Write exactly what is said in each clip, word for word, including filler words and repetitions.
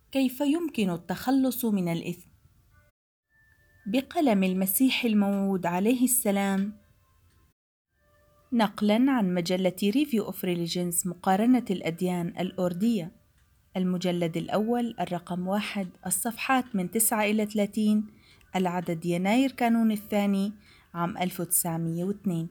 كيف يمكن التخلص من الإثم؟ بقلم المسيح الموعود عليه السلام، نقلاً عن مجلة ريفيو أوف ريليجنز مقارنة الأديان الأوردية، المجلد الأول الرقم واحد، الصفحات من تسعة إلى ثلاثين، العدد يناير كانون الثاني عام ألف وتسعمائة واثنين.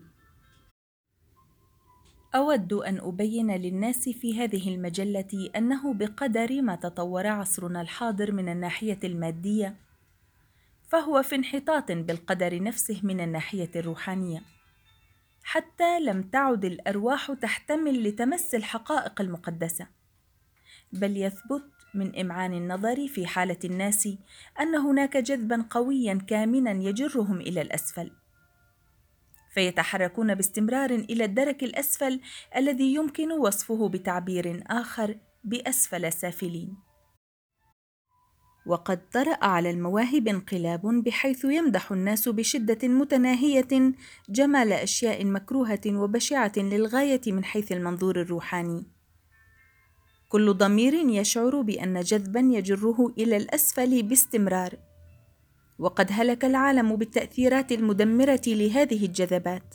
أود أن أبين للناس في هذه المجلة أنه بقدر ما تطور عصرنا الحاضر من الناحية المادية، فهو في انحطاط بالقدر نفسه من الناحية الروحانية، حتى لم تعد الأرواح تحتمل لتمس الحقائق المقدسة، بل يثبت من إمعان النظر في حالة الناس أن هناك جذباً قوياً كامناً يجرهم إلى الأسفل، فيتحركون باستمرار إلى الدرك الأسفل الذي يمكن وصفه بتعبير آخر بأسفل سافلين. وقد طرأ على المواهب انقلاب بحيث يمدح الناس بشدة متناهية جمال أشياء مكروهة وبشعة للغاية من حيث المنظور الروحاني. كل ضمير يشعر بأن جذبا يجره إلى الأسفل باستمرار، وقد هلك العالم بالتأثيرات المدمرة لهذه الجذبات.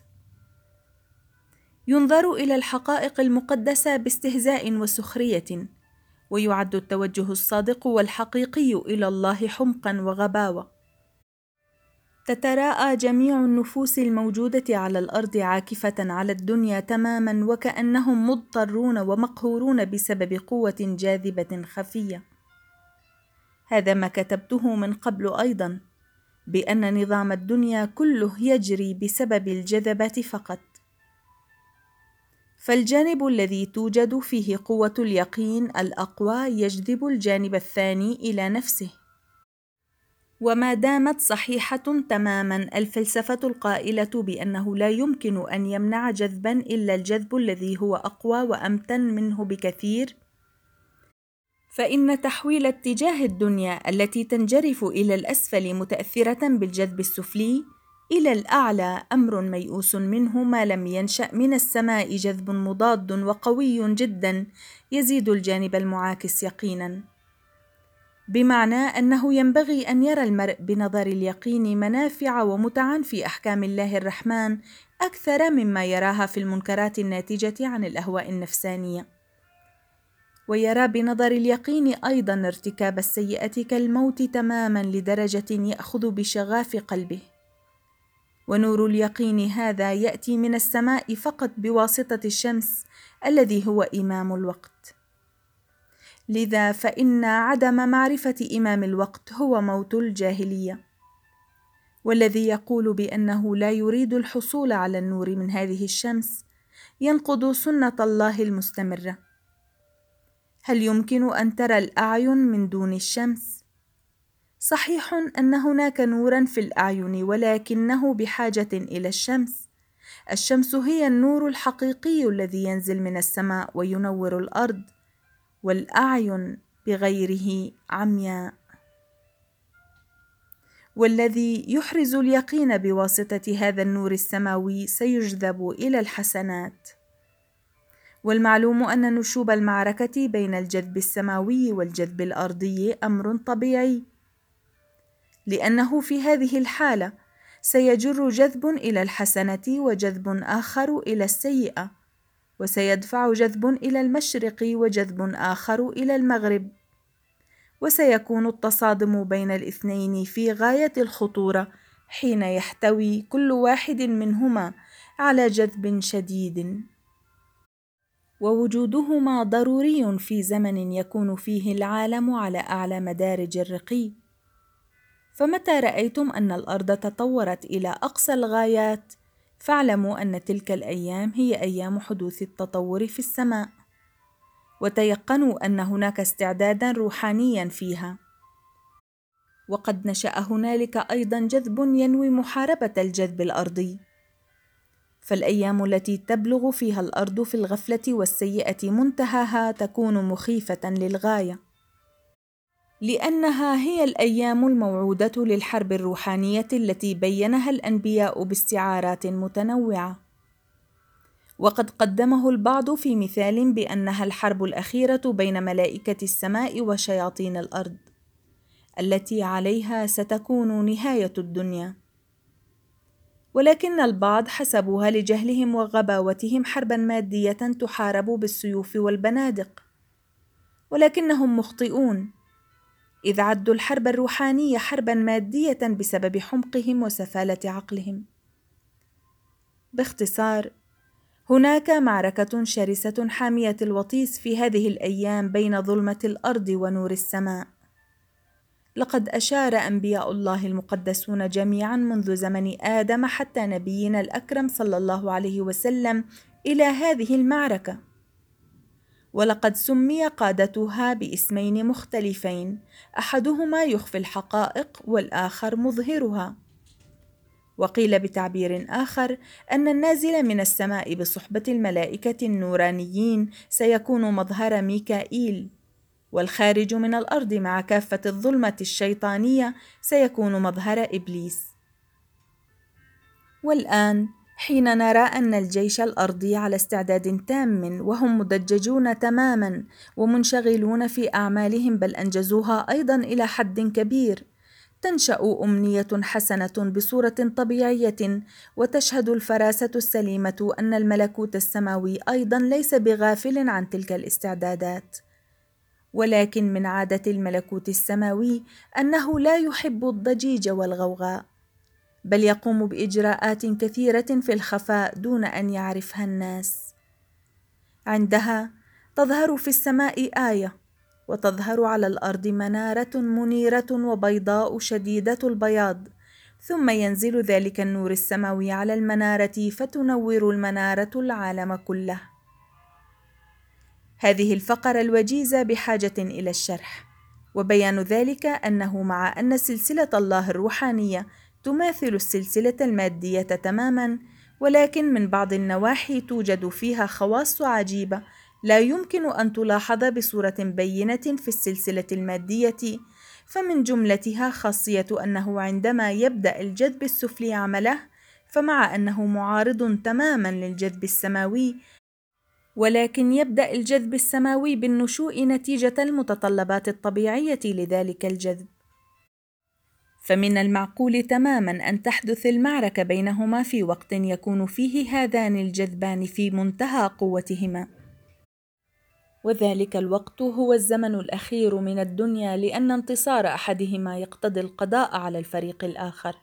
ينظر إلى الحقائق المقدسة باستهزاء وسخرية، ويعد التوجه الصادق والحقيقي إلى الله حمقا وغباوة. تتراءى جميع النفوس الموجودة على الأرض عاكفة على الدنيا تماما، وكأنهم مضطرون ومقهورون بسبب قوة جاذبة خفية. هذا ما كتبته من قبل أيضا، بأن نظام الدنيا كله يجري بسبب الجذبات فقط، فالجانب الذي توجد فيه قوة اليقين الأقوى يجذب الجانب الثاني إلى نفسه. وما دامت صحيحة تماما الفلسفة القائلة بأنه لا يمكن أن يمنع جذبا إلا الجذب الذي هو أقوى وأمتن منه بكثير، فإن تحويل اتجاه الدنيا التي تنجرف إلى الأسفل متأثرة بالجذب السفلي إلى الأعلى أمر ميؤوس منه، ما لم ينشأ من السماء جذب مضاد وقوي جدا يزيد الجانب المعاكس يقينا، بمعنى أنه ينبغي أن يرى المرء بنظر اليقين منافع ومتعا في أحكام الله الرحمن أكثر مما يراها في المنكرات الناتجة عن الأهواء النفسانية، ويرى بنظر اليقين أيضا ارتكاب السيئة كالموت تماما لدرجة يأخذ بشغاف قلبه. ونور اليقين هذا يأتي من السماء فقط بواسطة الشمس الذي هو إمام الوقت. لذا فإن عدم معرفة إمام الوقت هو موت الجاهلية، والذي يقول بأنه لا يريد الحصول على النور من هذه الشمس ينقض سنة الله المستمرة. هل يمكن أن ترى الأعين من دون الشمس؟ صحيح أن هناك نورا في الأعين، ولكنه بحاجة إلى الشمس. الشمس هي النور الحقيقي الذي ينزل من السماء وينور الأرض، والأعين بغيره عمياء. والذي يحرز اليقين بواسطة هذا النور السماوي سيجذب إلى الحسنات. والمعلوم أن نشوب المعركة بين الجذب السماوي والجذب الأرضي أمر طبيعي، لأنه في هذه الحالة سيجر جذب إلى الحسنة وجذب آخر إلى السيئة، وسيدفع جذب إلى المشرق وجذب آخر إلى المغرب، وسيكون التصادم بين الاثنين في غاية الخطورة حين يحتوي كل واحد منهما على جذب شديد، ووجودهما ضروري في زمن يكون فيه العالم على أعلى مدارج الرقي. فمتى رأيتم أن الأرض تطورت إلى أقصى الغايات فاعلموا أن تلك الأيام هي أيام حدوث التطور في السماء، وتيقنوا أن هناك استعدادا روحانيا فيها. وقد نشأ هنالك أيضا جذب ينوي محاربة الجذب الأرضي، فالأيام التي تبلغ فيها الأرض في الغفلة والسيئة منتهاها تكون مخيفة للغاية، لأنها هي الأيام الموعودة للحرب الروحانية التي بينها الأنبياء باستعارات متنوعة. وقد قدمه البعض في مثال بأنها الحرب الأخيرة بين ملائكة السماء وشياطين الأرض، التي عليها ستكون نهاية الدنيا. ولكن البعض حسبوها لجهلهم وغباوتهم حربا مادية تحارب بالسيوف والبنادق، ولكنهم مخطئون، إذ عدوا الحرب الروحانية حربا مادية بسبب حمقهم وسفالة عقلهم. باختصار، هناك معركة شرسة حامية الوطيس في هذه الأيام بين ظلمة الأرض ونور السماء. لقد أشار أنبياء الله المقدسون جميعا منذ زمن آدم حتى نبينا الأكرم صلى الله عليه وسلم إلى هذه المعركة، ولقد سمي قادتها باسمين مختلفين، أحدهما يخفي الحقائق والآخر مظهرها. وقيل بتعبير آخر أن النازل من السماء بصحبة الملائكة النورانيين سيكون مظهر ميكائيل، والخارج من الأرض مع كافة الظلمة الشيطانية سيكون مظهر إبليس. والآن حين نرى أن الجيش الأرضي على استعداد تام وهم مدججون تماما ومنشغلون في أعمالهم، بل أنجزوها أيضا إلى حد كبير، تنشأ أمنية حسنة بصورة طبيعية، وتشهد الفراسة السليمة أن الملكوت السماوي أيضا ليس بغافل عن تلك الاستعدادات. ولكن من عادة الملكوت السماوي أنه لا يحب الضجيج والغوغاء، بل يقوم بإجراءات كثيرة في الخفاء دون أن يعرفها الناس. عندها تظهر في السماء آية، وتظهر على الأرض منارة منيرة وبيضاء شديدة البياض، ثم ينزل ذلك النور السماوي على المنارة فتنور المنارة العالم كله. هذه الفقرة الوجيزة بحاجة إلى الشرح، وبيان ذلك أنه مع أن سلسلة الله الروحانية تماثل السلسلة المادية تماما، ولكن من بعض النواحي توجد فيها خواص عجيبة لا يمكن أن تلاحظ بصورة بينة في السلسلة المادية. فمن جملتها خاصية أنه عندما يبدأ الجذب السفلي عمله، فمع أنه معارض تماما للجذب السماوي، ولكن يبدأ الجذب السماوي بالنشوء نتيجة المتطلبات الطبيعية لذلك الجذب. فمن المعقول تماما أن تحدث المعركة بينهما في وقت يكون فيه هذان الجذبان في منتهى قوتهما، وذلك الوقت هو الزمن الأخير من الدنيا، لأن انتصار أحدهما يقتضي القضاء على الفريق الآخر.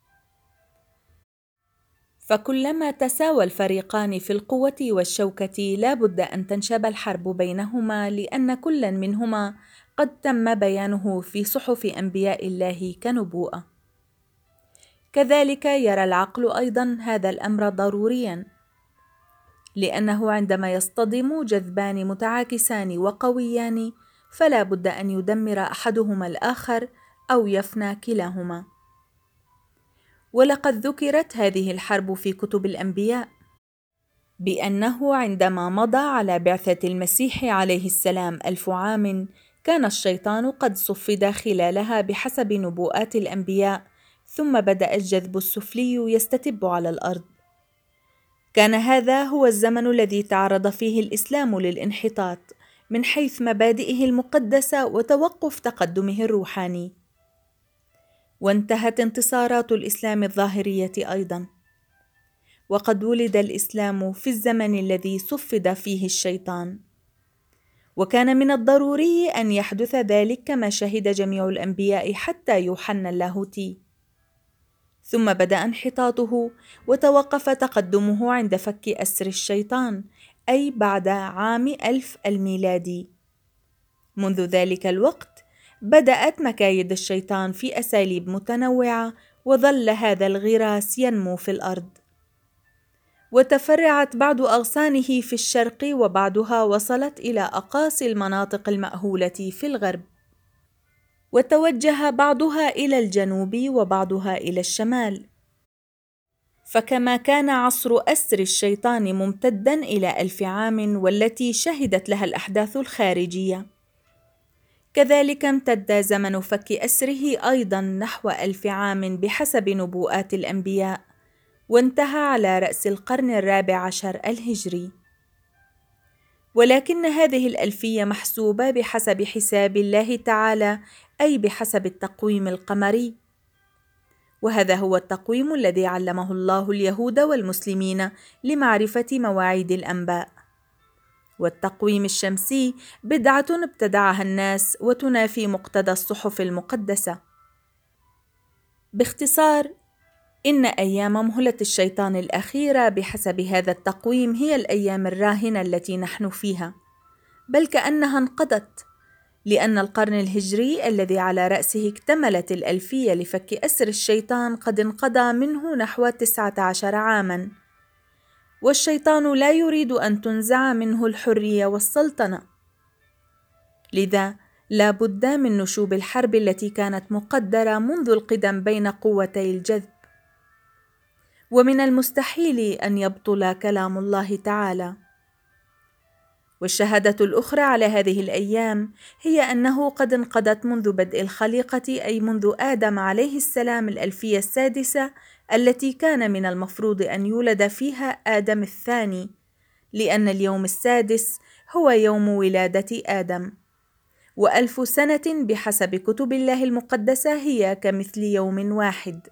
فكلما تساوى الفريقان في القوة والشوكة لا بد أن تنشب الحرب بينهما، لأن كل منهما قد تم بيانه في صحف أنبياء الله كنبوءة. كذلك يرى العقل أيضا هذا الأمر ضروريا، لأنه عندما يصطدم جذبان متعاكسان وقويان فلا بد أن يدمر أحدهما الآخر أو يفنى كلاهما. ولقد ذكرت هذه الحرب في كتب الأنبياء، بأنه عندما مضى على بعثة المسيح عليه السلام ألف عام كان الشيطان قد صفد خلالها بحسب نبوءات الأنبياء، ثم بدأ الجذب السفلي يستتب على الأرض. كان هذا هو الزمن الذي تعرض فيه الإسلام للانحطاط من حيث مبادئه المقدسة وتوقف تقدمه الروحاني، وانتهت انتصارات الإسلام الظاهرية أيضا. وقد ولد الإسلام في الزمن الذي صفد فيه الشيطان، وكان من الضروري أن يحدث ذلك كما شهد جميع الأنبياء حتى يوحنا اللاهوتي. ثم بدأ انحطاطه وتوقف تقدمه عند فك أسر الشيطان، أي بعد عام ألف الميلادي. منذ ذلك الوقت بدأت مكايد الشيطان في أساليب متنوعة، وظل هذا الغراس ينمو في الأرض، وتفرعت بعض أغصانه في الشرق، وبعضها وصلت إلى أقاصي المناطق المأهولة في الغرب، وتوجه بعضها إلى الجنوب وبعضها إلى الشمال. فكما كان عصر أسر الشيطان ممتدا إلى ألف عام والتي شهدت لها الأحداث الخارجية، كذلك امتد زمن فك أسره أيضا نحو ألف عام بحسب نبوءات الأنبياء، وانتهى على رأس القرن الرابع عشر الهجري. ولكن هذه الألفية محسوبة بحسب حساب الله تعالى، أي بحسب التقويم القمري، وهذا هو التقويم الذي علمه الله اليهود والمسلمين لمعرفة مواعيد الأنباء. والتقويم الشمسي بدعة ابتدعها الناس وتنافي مقتضى الصحف المقدسة. باختصار، إن أيام مهلة الشيطان الأخيرة بحسب هذا التقويم هي الأيام الراهنة التي نحن فيها، بل كأنها انقضت، لأن القرن الهجري الذي على رأسه اكتملت الألفية لفك أسر الشيطان قد انقضى منه نحو تسعة عشر عاماً، والشيطان لا يريد أن تنزع منه الحرية والسلطنة. لذا لا بد من نشوب الحرب التي كانت مقدرة منذ القدم بين قوتي الجذب، ومن المستحيل أن يبطل كلام الله تعالى. والشهادة الأخرى على هذه الأيام هي أنه قد انقضت منذ بدء الخليقة، أي منذ آدم عليه السلام، الألفية السادسة التي كان من المفروض أن يولد فيها آدم الثاني، لأن اليوم السادس هو يوم ولادة آدم، وألف سنة بحسب كتب الله المقدسة هي كمثل يوم واحد.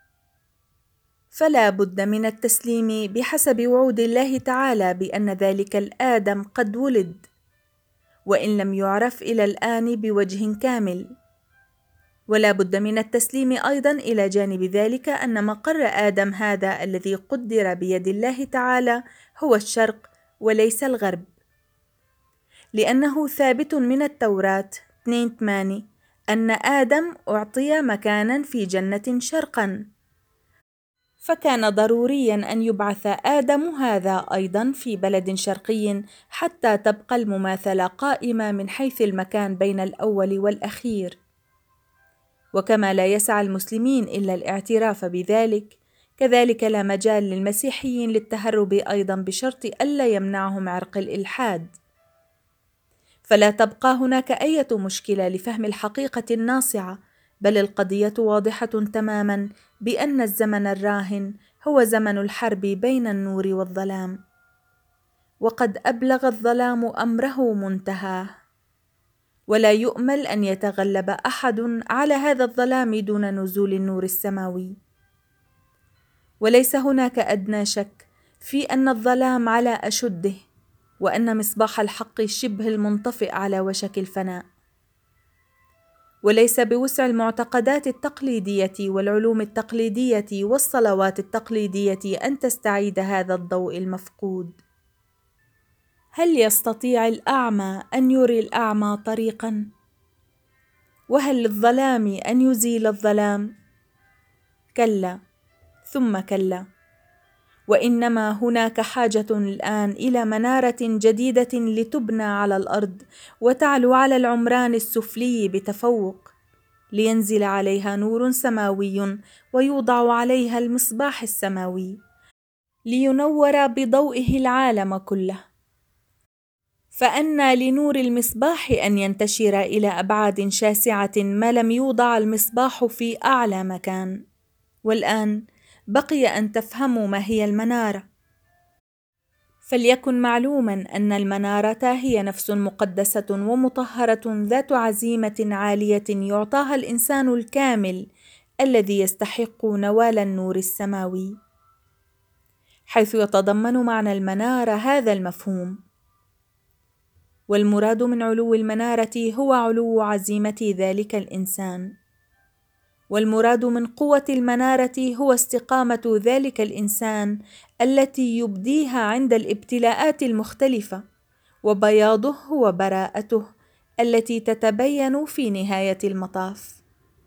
فلا بد من التسليم بحسب وعود الله تعالى بأن ذلك الآدم قد ولد، وإن لم يعرف إلى الآن بوجه كامل. ولا بد من التسليم أيضا إلى جانب ذلك أن مقر آدم هذا الذي قدر بيد الله تعالى هو الشرق وليس الغرب، لأنه ثابت من التوراة اثنين ثمانية أن آدم أعطي مكانا في جنة شرقا، فكان ضروريا أن يبعث آدم هذا أيضا في بلد شرقي حتى تبقى المماثلة قائمة من حيث المكان بين الأول والأخير. وكما لا يسعى المسلمين إلا الاعتراف بذلك، كذلك لا مجال للمسيحيين للتهرب أيضا بشرط ألا يمنعهم عرق الإلحاد. فلا تبقى هناك أي مشكلة لفهم الحقيقة الناصعة، بل القضية واضحة تماما بأن الزمن الراهن هو زمن الحرب بين النور والظلام، وقد أبلغ الظلام أمره منتهاه، ولا يؤمل أن يتغلب أحد على هذا الظلام دون نزول النور السماوي. وليس هناك أدنى شك في أن الظلام على أشده، وأن مصباح الحق شبه المنطفئ على وشك الفناء. وليس بوسع المعتقدات التقليدية والعلوم التقليدية والصلوات التقليدية أن تستعيد هذا الضوء المفقود. هل يستطيع الأعمى أن يري الأعمى طريقا؟ وهل للظلام أن يزيل الظلام؟ كلا ثم كلا. وإنما هناك حاجة الآن إلى منارة جديدة لتبنى على الأرض وتعلو على العمران السفلي بتفوق، لينزل عليها نور سماوي ويوضع عليها المصباح السماوي لينور بضوئه العالم كله. فأنى لنور المصباح أن ينتشر إلى أبعاد شاسعة ما لم يوضع المصباح في أعلى مكان. والآن بقي أن تفهموا ما هي المنارة. فليكن معلوما أن المنارة هي نفس مقدسة ومطهرة ذات عزيمة عالية يعطاها الإنسان الكامل الذي يستحق نوال النور السماوي، حيث يتضمن معنى المنارة هذا المفهوم. والمراد من علو المنارة هو علو عزيمة ذلك الإنسان، والمراد من قوة المنارة هو استقامة ذلك الإنسان التي يبديها عند الابتلاءات المختلفة، وبياضه هو براءته التي تتبين في نهاية المطاف.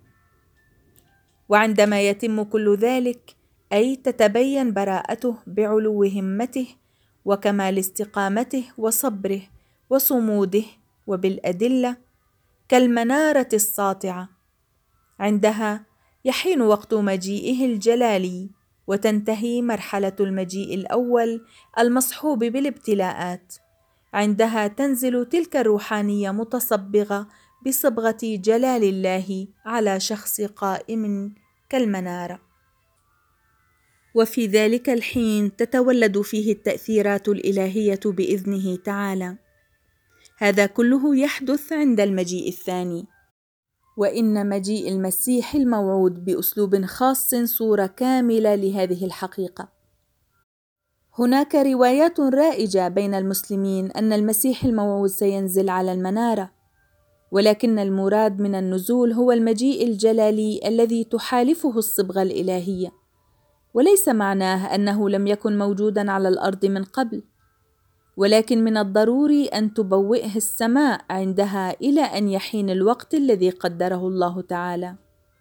وعندما يتم كل ذلك، أي تتبين براءته بعلو همته وكمال استقامته وصبره وصموده وبالأدلة كالمنارة الساطعة، عندها يحين وقت مجيئه الجلالي، وتنتهي مرحلة المجيء الأول المصحوب بالابتلاءات. عندها تنزل تلك الروحانية متصبغة بصبغة جلال الله على شخص قائم كالمنارة. وفي ذلك الحين تتولد فيه التأثيرات الإلهية بإذنه تعالى. هذا كله يحدث عند المجيء الثاني، وإن مجيء المسيح الموعود بأسلوب خاص صورة كاملة لهذه الحقيقة. هناك روايات رائجة بين المسلمين أن المسيح الموعود سينزل على المنارة، ولكن المراد من النزول هو المجيء الجلالي الذي تحالفه الصبغة الإلهية، وليس معناه أنه لم يكن موجوداً على الأرض من قبل، ولكن من الضروري أن تبوئه السماء عندها إلى أن يحين الوقت الذي قدره الله تعالى.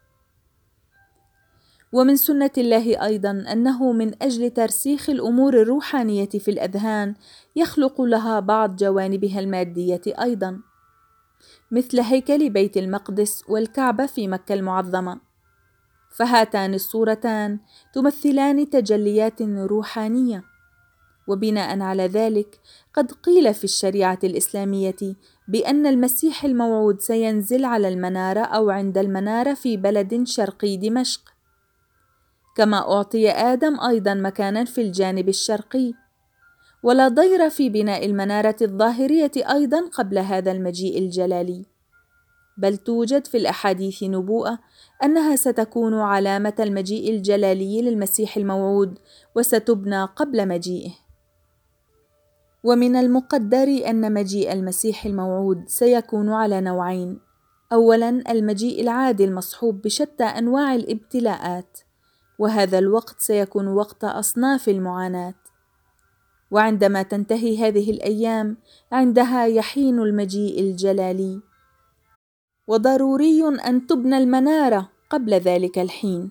ومن سنة الله أيضاً أنه من أجل ترسيخ الأمور الروحانية في الأذهان يخلق لها بعض جوانبها المادية أيضاً، مثل هيكل بيت المقدس والكعبة في مكة المعظمة، فهاتان الصورتان تمثلان تجليات روحانية. وبناء على ذلك قد قيل في الشريعة الإسلامية بأن المسيح الموعود سينزل على المنارة أو عند المنارة في بلد شرقي دمشق، كما أعطي آدم أيضا مكانا في الجانب الشرقي. ولا ضير في بناء المنارة الظاهرية أيضا قبل هذا المجيء الجلالي، بل توجد في الأحاديث نبوءة أنها ستكون علامة المجيء الجلالي للمسيح الموعود وستبنى قبل مجيئه. ومن المقدر أن مجيء المسيح الموعود سيكون على نوعين: أولاً المجيء العادي المصحوب بشتى أنواع الابتلاءات، وهذا الوقت سيكون وقت أصناف المعاناة، وعندما تنتهي هذه الأيام عندها يحين المجيء الجلالي، وضروري أن تبنى المنارة قبل ذلك الحين.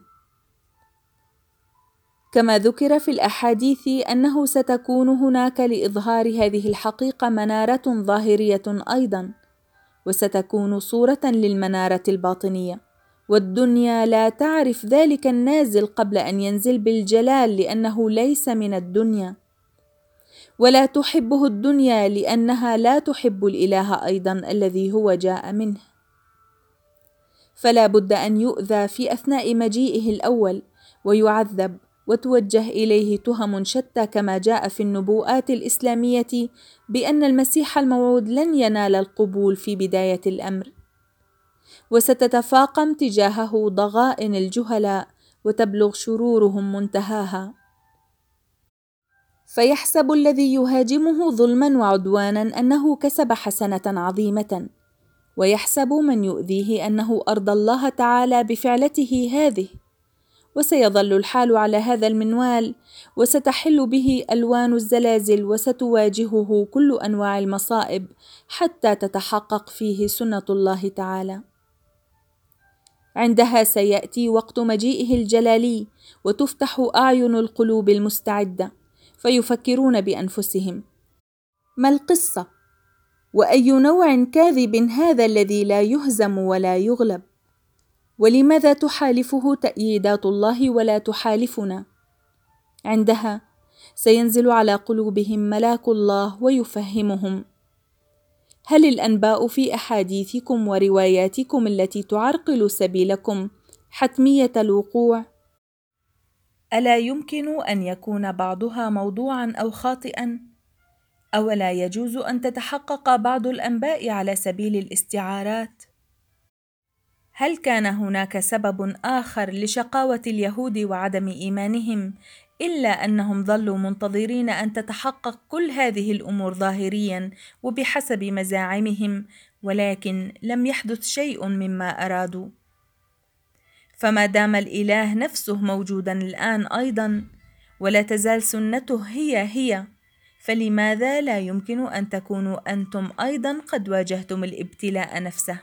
كما ذكر في الأحاديث أنه ستكون هناك لإظهار هذه الحقيقة منارة ظاهرية أيضاً، وستكون صورة للمنارة الباطنية، والدنيا لا تعرف ذلك النازل قبل أن ينزل بالجلال لأنه ليس من الدنيا، ولا تحبه الدنيا لأنها لا تحب الإله أيضاً الذي هو جاء منه. فلا بد أن يؤذى في أثناء مجيئه الأول ويعذب وتوجه إليه تهم شتى، كما جاء في النبوءات الإسلامية بأن المسيح الموعود لن ينال القبول في بداية الأمر، وستتفاقم تجاهه ضغائن الجهلاء وتبلغ شرورهم منتهاها، فيحسب الذي يهاجمه ظلما وعدوانا أنه كسب حسنة عظيمة، ويحسب من يؤذيه أنه أرضى الله تعالى بفعلته هذه، وسيظل الحال على هذا المنوال، وستحل به ألوان الزلازل، وستواجهه كل أنواع المصائب حتى تتحقق فيه سنة الله تعالى. عندها سيأتي وقت مجيئه الجلالي، وتفتح أعين القلوب المستعدة، فيفكرون بأنفسهم: ما القصة؟ وأي نوع كاذب هذا الذي لا يهزم ولا يغلب؟ ولماذا تحالفه تأييدات الله ولا تحالفنا؟ عندها سينزل على قلوبهم ملاك الله ويفهمهم: هل الأنباء في أحاديثكم ورواياتكم التي تعرقل سبيلكم حتمية الوقوع؟ ألا يمكن أن يكون بعضها موضوعا أو خاطئا؟ أولا يجوز أن تتحقق بعض الأنباء على سبيل الاستعارات؟ هل كان هناك سبب آخر لشقاوة اليهود وعدم إيمانهم إلا أنهم ظلوا منتظرين أن تتحقق كل هذه الأمور ظاهرياً وبحسب مزاعمهم، ولكن لم يحدث شيء مما أرادوا؟ فما دام الإله نفسه موجوداً الآن أيضاً ولا تزال سنته هي هي، فلماذا لا يمكن أن تكونوا أنتم أيضاً قد واجهتم الابتلاء نفسه؟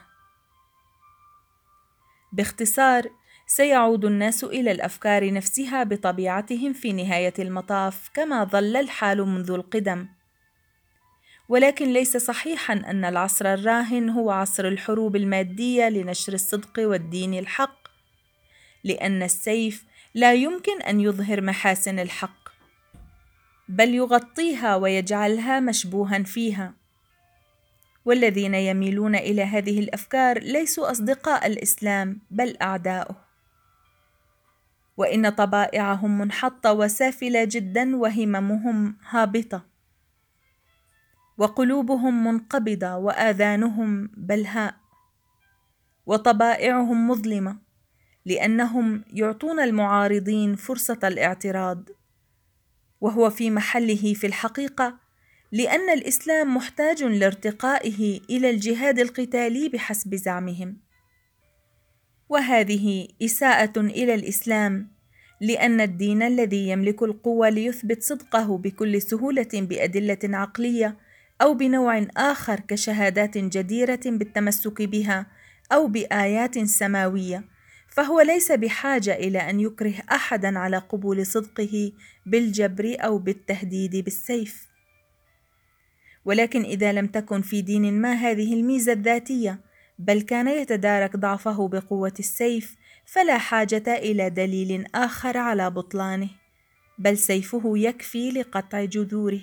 باختصار، سيعود الناس إلى الأفكار نفسها بطبيعتهم في نهاية المطاف، كما ظل الحال منذ القدم. ولكن ليس صحيحاً أن العصر الراهن هو عصر الحروب المادية لنشر الصدق والدين الحق، لأن السيف لا يمكن أن يظهر محاسن الحق، بل يغطيها ويجعلها مشبوها فيها. والذين يميلون إلى هذه الأفكار ليسوا أصدقاء الإسلام بل أعداؤه. وإن طبائعهم منحطة وسافلة جدا، وهممهم هابطة، وقلوبهم منقبضة، وآذانهم بلهاء، وطبائعهم مظلمة، لأنهم يعطون المعارضين فرصة الاعتراض، وهو في محله في الحقيقة، لأن الإسلام محتاج لارتقائه إلى الجهاد القتالي بحسب زعمهم، وهذه إساءة إلى الإسلام، لأن الدين الذي يملك القوة ليثبت صدقه بكل سهولة بأدلة عقلية أو بنوع آخر كشهادات جديرة بالتمسك بها أو بآيات سماوية، فهو ليس بحاجة إلى أن يكره أحدا على قبول صدقه بالجبر أو بالتهديد بالسيف. ولكن إذا لم تكن في دين ما هذه الميزة الذاتية، بل كان يتدارك ضعفه بقوة السيف، فلا حاجة إلى دليل آخر على بطلانه، بل سيفه يكفي لقطع جذوره.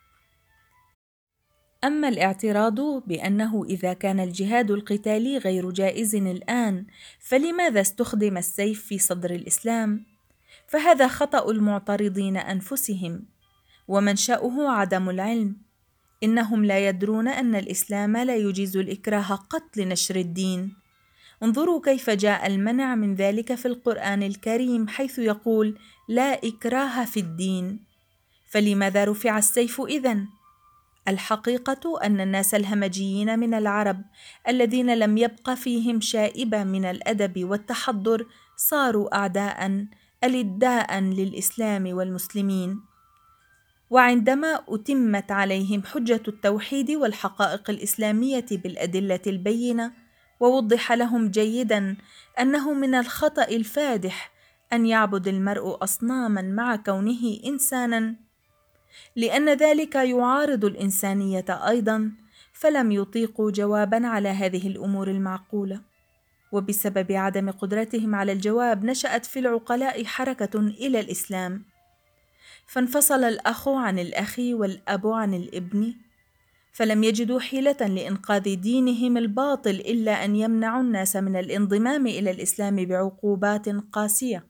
أما الاعتراض بأنه إذا كان الجهاد القتالي غير جائز الآن، فلماذا استخدم السيف في صدر الإسلام؟ فهذا خطأ المعترضين أنفسهم، ومنشأه عدم العلم. إنهم لا يدرون أن الإسلام لا يجيز الإكراه قط لنشر الدين. انظروا كيف جاء المنع من ذلك في القرآن الكريم، حيث يقول: لا إكراه في الدين. فلماذا رفع السيف إذن؟ الحقيقة أن الناس الهمجيين من العرب الذين لم يبق فيهم شائبة من الأدب والتحضر صاروا أعداء ألداء للإسلام والمسلمين، وعندما أتمت عليهم حجة التوحيد والحقائق الإسلامية بالأدلة البينة، ووضح لهم جيدا أنه من الخطأ الفادح أن يعبد المرء أصناما مع كونه إنسانا، لأن ذلك يعارض الإنسانية أيضا، فلم يطيقوا جوابا على هذه الأمور المعقولة. وبسبب عدم قدرتهم على الجواب نشأت في العقلاء حركة إلى الإسلام، فانفصل الأخ عن الأخ والأب عن الابن، فلم يجدوا حيلة لإنقاذ دينهم الباطل إلا أن يمنعوا الناس من الانضمام إلى الإسلام بعقوبات قاسية.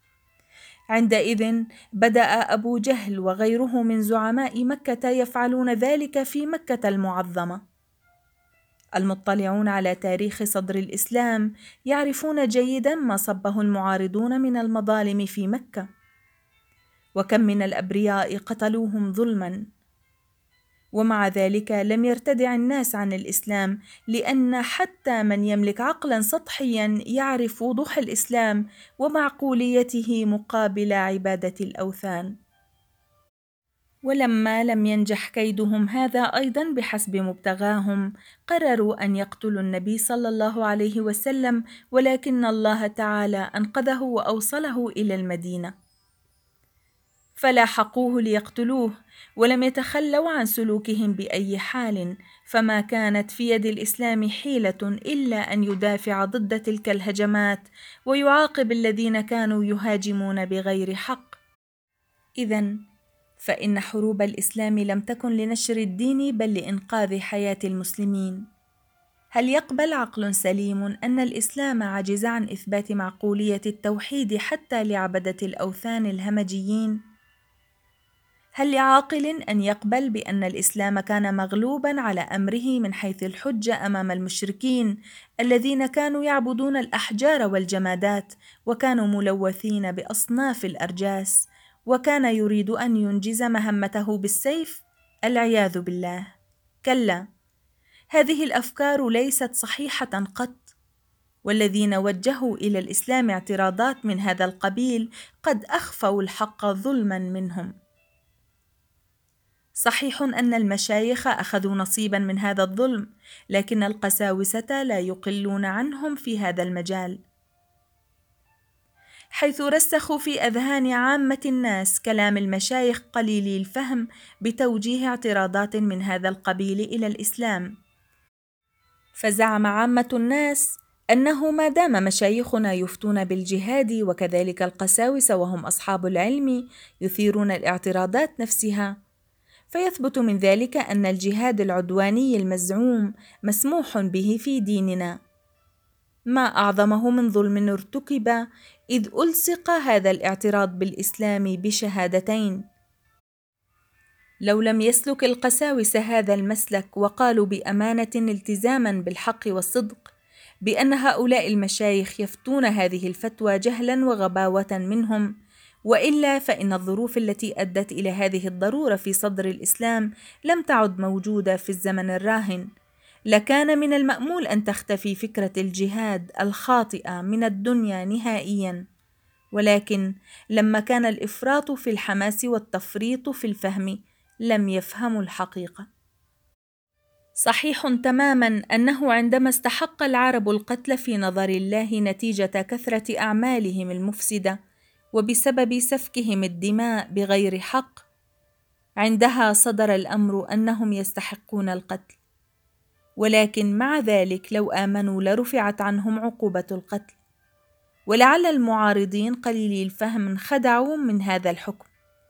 عندئذ بدأ أبو جهل وغيره من زعماء مكة يفعلون ذلك في مكة المعظمة. المطلعون على تاريخ صدر الإسلام يعرفون جيدا ما صبه المعارضون من المظالم في مكة، وكم من الأبرياء قتلوهم ظلما، ومع ذلك لم يرتدع الناس عن الإسلام، لأن حتى من يملك عقلا سطحيا يعرف وضوح الإسلام ومعقوليته مقابل عبادة الأوثان. ولما لم ينجح كيدهم هذا أيضا بحسب مبتغاهم، قرروا أن يقتلوا النبي صلى الله عليه وسلم، ولكن الله تعالى أنقذه وأوصله إلى المدينة، فلاحقوه ليقتلوه، ولم يتخلوا عن سلوكهم بأي حال، فما كانت في يد الإسلام حيلة إلا أن يدافع ضد تلك الهجمات ويعاقب الذين كانوا يهاجمون بغير حق. إذن فإن حروب الإسلام لم تكن لنشر الدين بل لإنقاذ حياة المسلمين. هل يقبل عقل سليم أن الإسلام عجز عن إثبات معقولية التوحيد حتى لعبدة الأوثان الهمجيين؟ هل لعاقل أن يقبل بأن الإسلام كان مغلوبا على أمره من حيث الحجة أمام المشركين الذين كانوا يعبدون الأحجار والجمادات، وكانوا ملوثين بأصناف الأرجاس، وكان يريد أن ينجز مهمته بالسيف؟ العياذ بالله، كلا، هذه الأفكار ليست صحيحة قط، والذين وجهوا إلى الإسلام اعتراضات من هذا القبيل قد أخفوا الحق ظلما منهم. صحيح أن المشايخ أخذوا نصيبا من هذا الظلم، لكن القساوسة لا يقلون عنهم في هذا المجال، حيث رسخوا في أذهان عامة الناس كلام المشايخ قليلي الفهم بتوجيه اعتراضات من هذا القبيل إلى الإسلام. فزعم عامة الناس أنه ما دام مشايخنا يفتون بالجهاد وكذلك القساوسة وهم أصحاب العلم يثيرون الاعتراضات نفسها، فيثبت من ذلك أن الجهاد العدواني المزعوم مسموح به في ديننا، ما أعظمه من ظلم ارتكب إذ ألصق هذا الاعتراض بالإسلام بشهادتين. لو لم يسلك القساوسة هذا المسلك وقالوا بأمانة التزاما بالحق والصدق بأن هؤلاء المشايخ يفتون هذه الفتوى جهلا وغباوة منهم، وإلا فإن الظروف التي أدت إلى هذه الضرورة في صدر الإسلام لم تعد موجودة في الزمن الراهن، لكان من المأمول أن تختفي فكرة الجهاد الخاطئة من الدنيا نهائيا. ولكن لما كان الإفراط في الحماس والتفريط في الفهم لم يفهموا الحقيقة. صحيح تماما أنه عندما استحق العرب القتل في نظر الله نتيجة كثرة أعمالهم المفسدة وبسبب سفكهم الدماء بغير حق، عندها صدر الأمر أنهم يستحقون القتل، ولكن مع ذلك لو آمنوا لرفعت عنهم عقوبة القتل. ولعل المعارضين قليلي الفهم انخدعوا من هذا الحكم،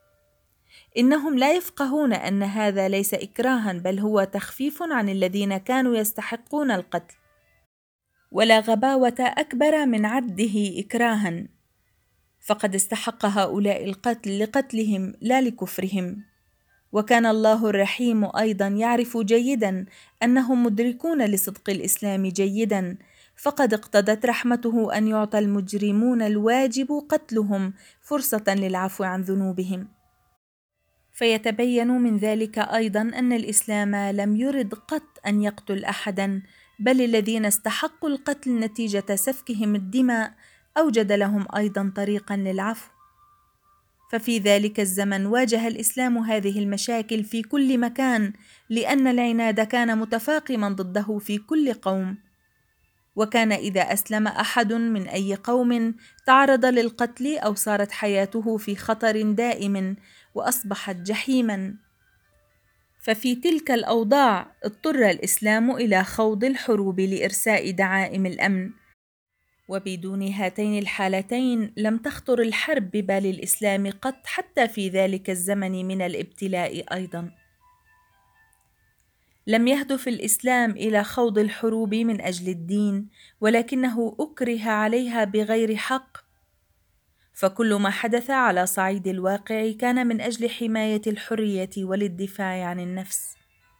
إنهم لا يفقهون أن هذا ليس إكراها بل هو تخفيف عن الذين كانوا يستحقون القتل، ولا غباوة أكبر من عده إكراها، فقد استحق هؤلاء القتل لقتلهم لا لكفرهم. وكان الله الرحيم أيضا يعرف جيدا أنهم مدركون لصدق الإسلام جيدا، فقد اقتضت رحمته أن يعطى المجرمون الواجب قتلهم فرصة للعفو عن ذنوبهم. فيتبين من ذلك أيضا أن الإسلام لم يرد قط أن يقتل أحدا، بل الذين استحقوا القتل نتيجة سفكهم الدماء أوجد لهم أيضا طريقا للعفو. ففي ذلك الزمن واجه الإسلام هذه المشاكل في كل مكان، لأن العناد كان متفاقما ضده في كل قوم، وكان إذا أسلم أحد من أي قوم تعرض للقتل أو صارت حياته في خطر دائم وأصبحت جحيما. ففي تلك الأوضاع اضطر الإسلام إلى خوض الحروب لإرساء دعائم الأمن، وبدون هاتين الحالتين لم تخطر الحرب ببال الإسلام قط حتى في ذلك الزمن من الابتلاء أيضا. لم يهدف الإسلام إلى خوض الحروب من أجل الدين، ولكنه أكره عليها بغير حق، فكل ما حدث على صعيد الواقع كان من أجل حماية الحرية والدفاع عن النفس.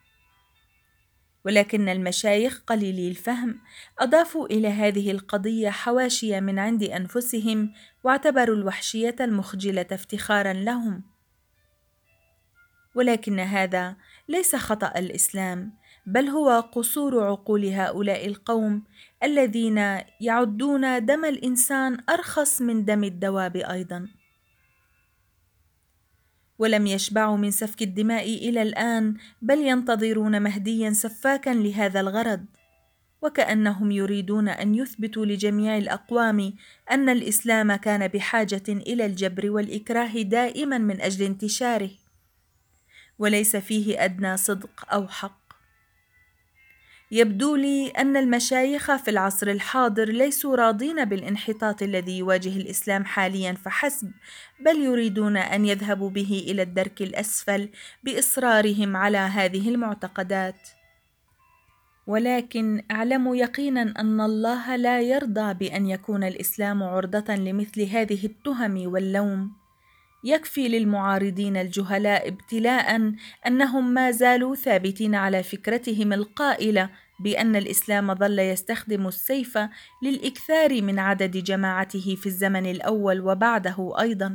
ولكن المشايخ قليلي الفهم أضافوا إلى هذه القضية حواشي من عند أنفسهم، واعتبروا الوحشية المخجلة افتخارا لهم. ولكن هذا ليس خطأ الإسلام، بل هو قصور عقول هؤلاء القوم الذين يعدون دم الإنسان أرخص من دم الدواب أيضا، ولم يشبعوا من سفك الدماء إلى الآن، بل ينتظرون مهديا سفاكا لهذا الغرض، وكأنهم يريدون أن يثبتوا لجميع الأقوام أن الإسلام كان بحاجة إلى الجبر والإكراه دائما من أجل انتشاره، وليس فيه أدنى صدق أو حق. يبدو لي أن المشايخ في العصر الحاضر ليسوا راضين بالانحطاط الذي يواجه الإسلام حاليا فحسب، بل يريدون أن يذهبوا به إلى الدرك الأسفل بإصرارهم على هذه المعتقدات. ولكن اعلموا يقينا أن الله لا يرضى بأن يكون الإسلام عرضة لمثل هذه التهم واللوم. يكفي للمعارضين الجهلاء ابتلاء أنهم ما زالوا ثابتين على فكرتهم القائلة بأن الإسلام ظل يستخدم السيف للإكثار من عدد جماعته في الزمن الأول وبعده أيضا.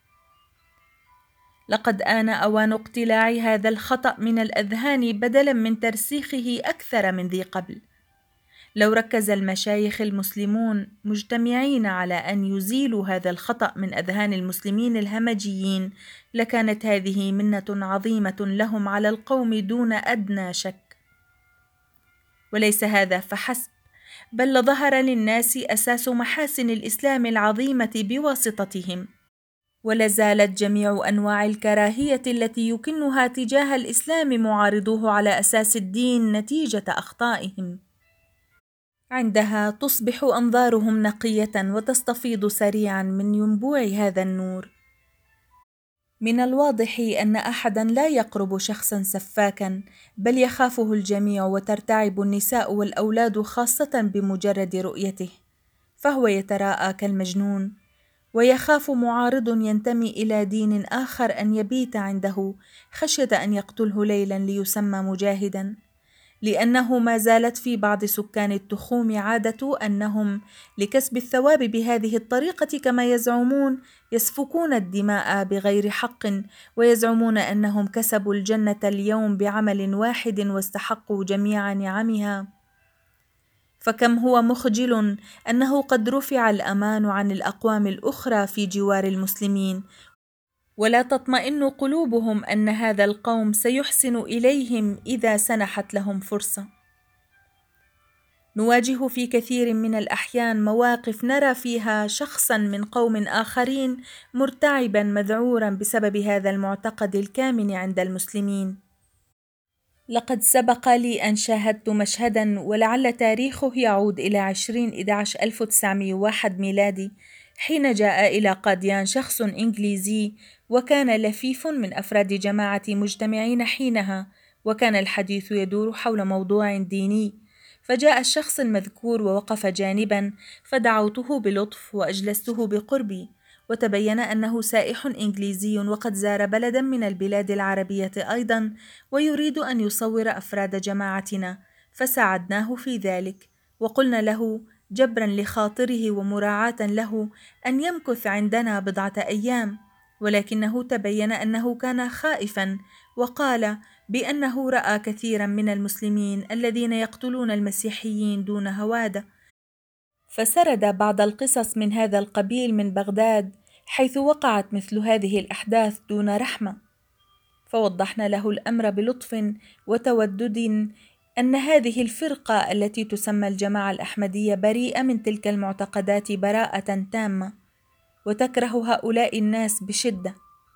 لقد آن أوان اقتلاع هذا الخطأ من الأذهان بدلا من ترسيخه أكثر من ذي قبل. لو ركز المشايخ المسلمون مجتمعين على أن يزيلوا هذا الخطأ من أذهان المسلمين الهمجيين لكانت هذه منة عظيمة لهم على القوم دون أدنى شك. وليس هذا فحسب، بل ظهر للناس أساس محاسن الإسلام العظيمة بواسطتهم، ولازالت جميع أنواع الكراهية التي يكنها تجاه الإسلام معارضوه على أساس الدين نتيجة أخطائهم. عندها تصبح أنظارهم نقية وتستفيض سريعا من ينبوع هذا النور. من الواضح أن أحدًا لا يقرب شخصًا سفاكًا، بل يخافه الجميع وترتعب النساء والأولاد خاصة بمجرد رؤيته، فهو يتراءى كالمجنون، ويخاف معارض ينتمي إلى دين آخر أن يبيت عنده خشية أن يقتله ليلًا ليسمى مجاهدًا، لأنه ما زالت في بعض سكان التخوم عادة أنهم لكسب الثواب بهذه الطريقة كما يزعمون يسفكون الدماء بغير حق، ويزعمون أنهم كسبوا الجنة اليوم بعمل واحد واستحقوا جميع نعمها. فكم هو مخجل أنه قد رفع الأمان عن الأقوام الأخرى في جوار المسلمين، ولا تطمئن قلوبهم أن هذا القوم سيحسن إليهم إذا سنحت لهم فرصة. نواجه في كثير من الأحيان مواقف نرى فيها شخصًا من قوم آخرين مرتعبًا مذعورًا بسبب هذا المعتقد الكامن عند المسلمين. لقد سبق لي أن شاهدت مشهدًا ولعل تاريخه يعود إلى عشرين أحد عشر ألف وتسعمائة وواحد ميلادي، حين جاء إلى قاديان شخص إنجليزي وكان لفيف من أفراد جماعة مجتمعين حينها، وكان الحديث يدور حول موضوع ديني، فجاء الشخص المذكور ووقف جانبًا، فدعوته بلطف وأجلسته بقربي، وتبين أنه سائح إنجليزي وقد زار بلدًا من البلاد العربية أيضًا ويريد أن يصور أفراد جماعتنا، فساعدناه في ذلك، وقلنا له جبرًا لخاطره ومراعاة له أن يمكث عندنا بضعة أيام، ولكنه تبين أنه كان خائفًا، وقال بأنه رأى كثيرا من المسلمين الذين يقتلون المسيحيين دون هوادة، فسرد بعض القصص من هذا القبيل من بغداد حيث وقعت مثل هذه الأحداث دون رحمة، فوضحنا له الأمر بلطف وتودد أن هذه الفرقة التي تسمى الجماعة الأحمدية بريئة من تلك المعتقدات براءة تامة، وتكره هؤلاء الناس بشدة،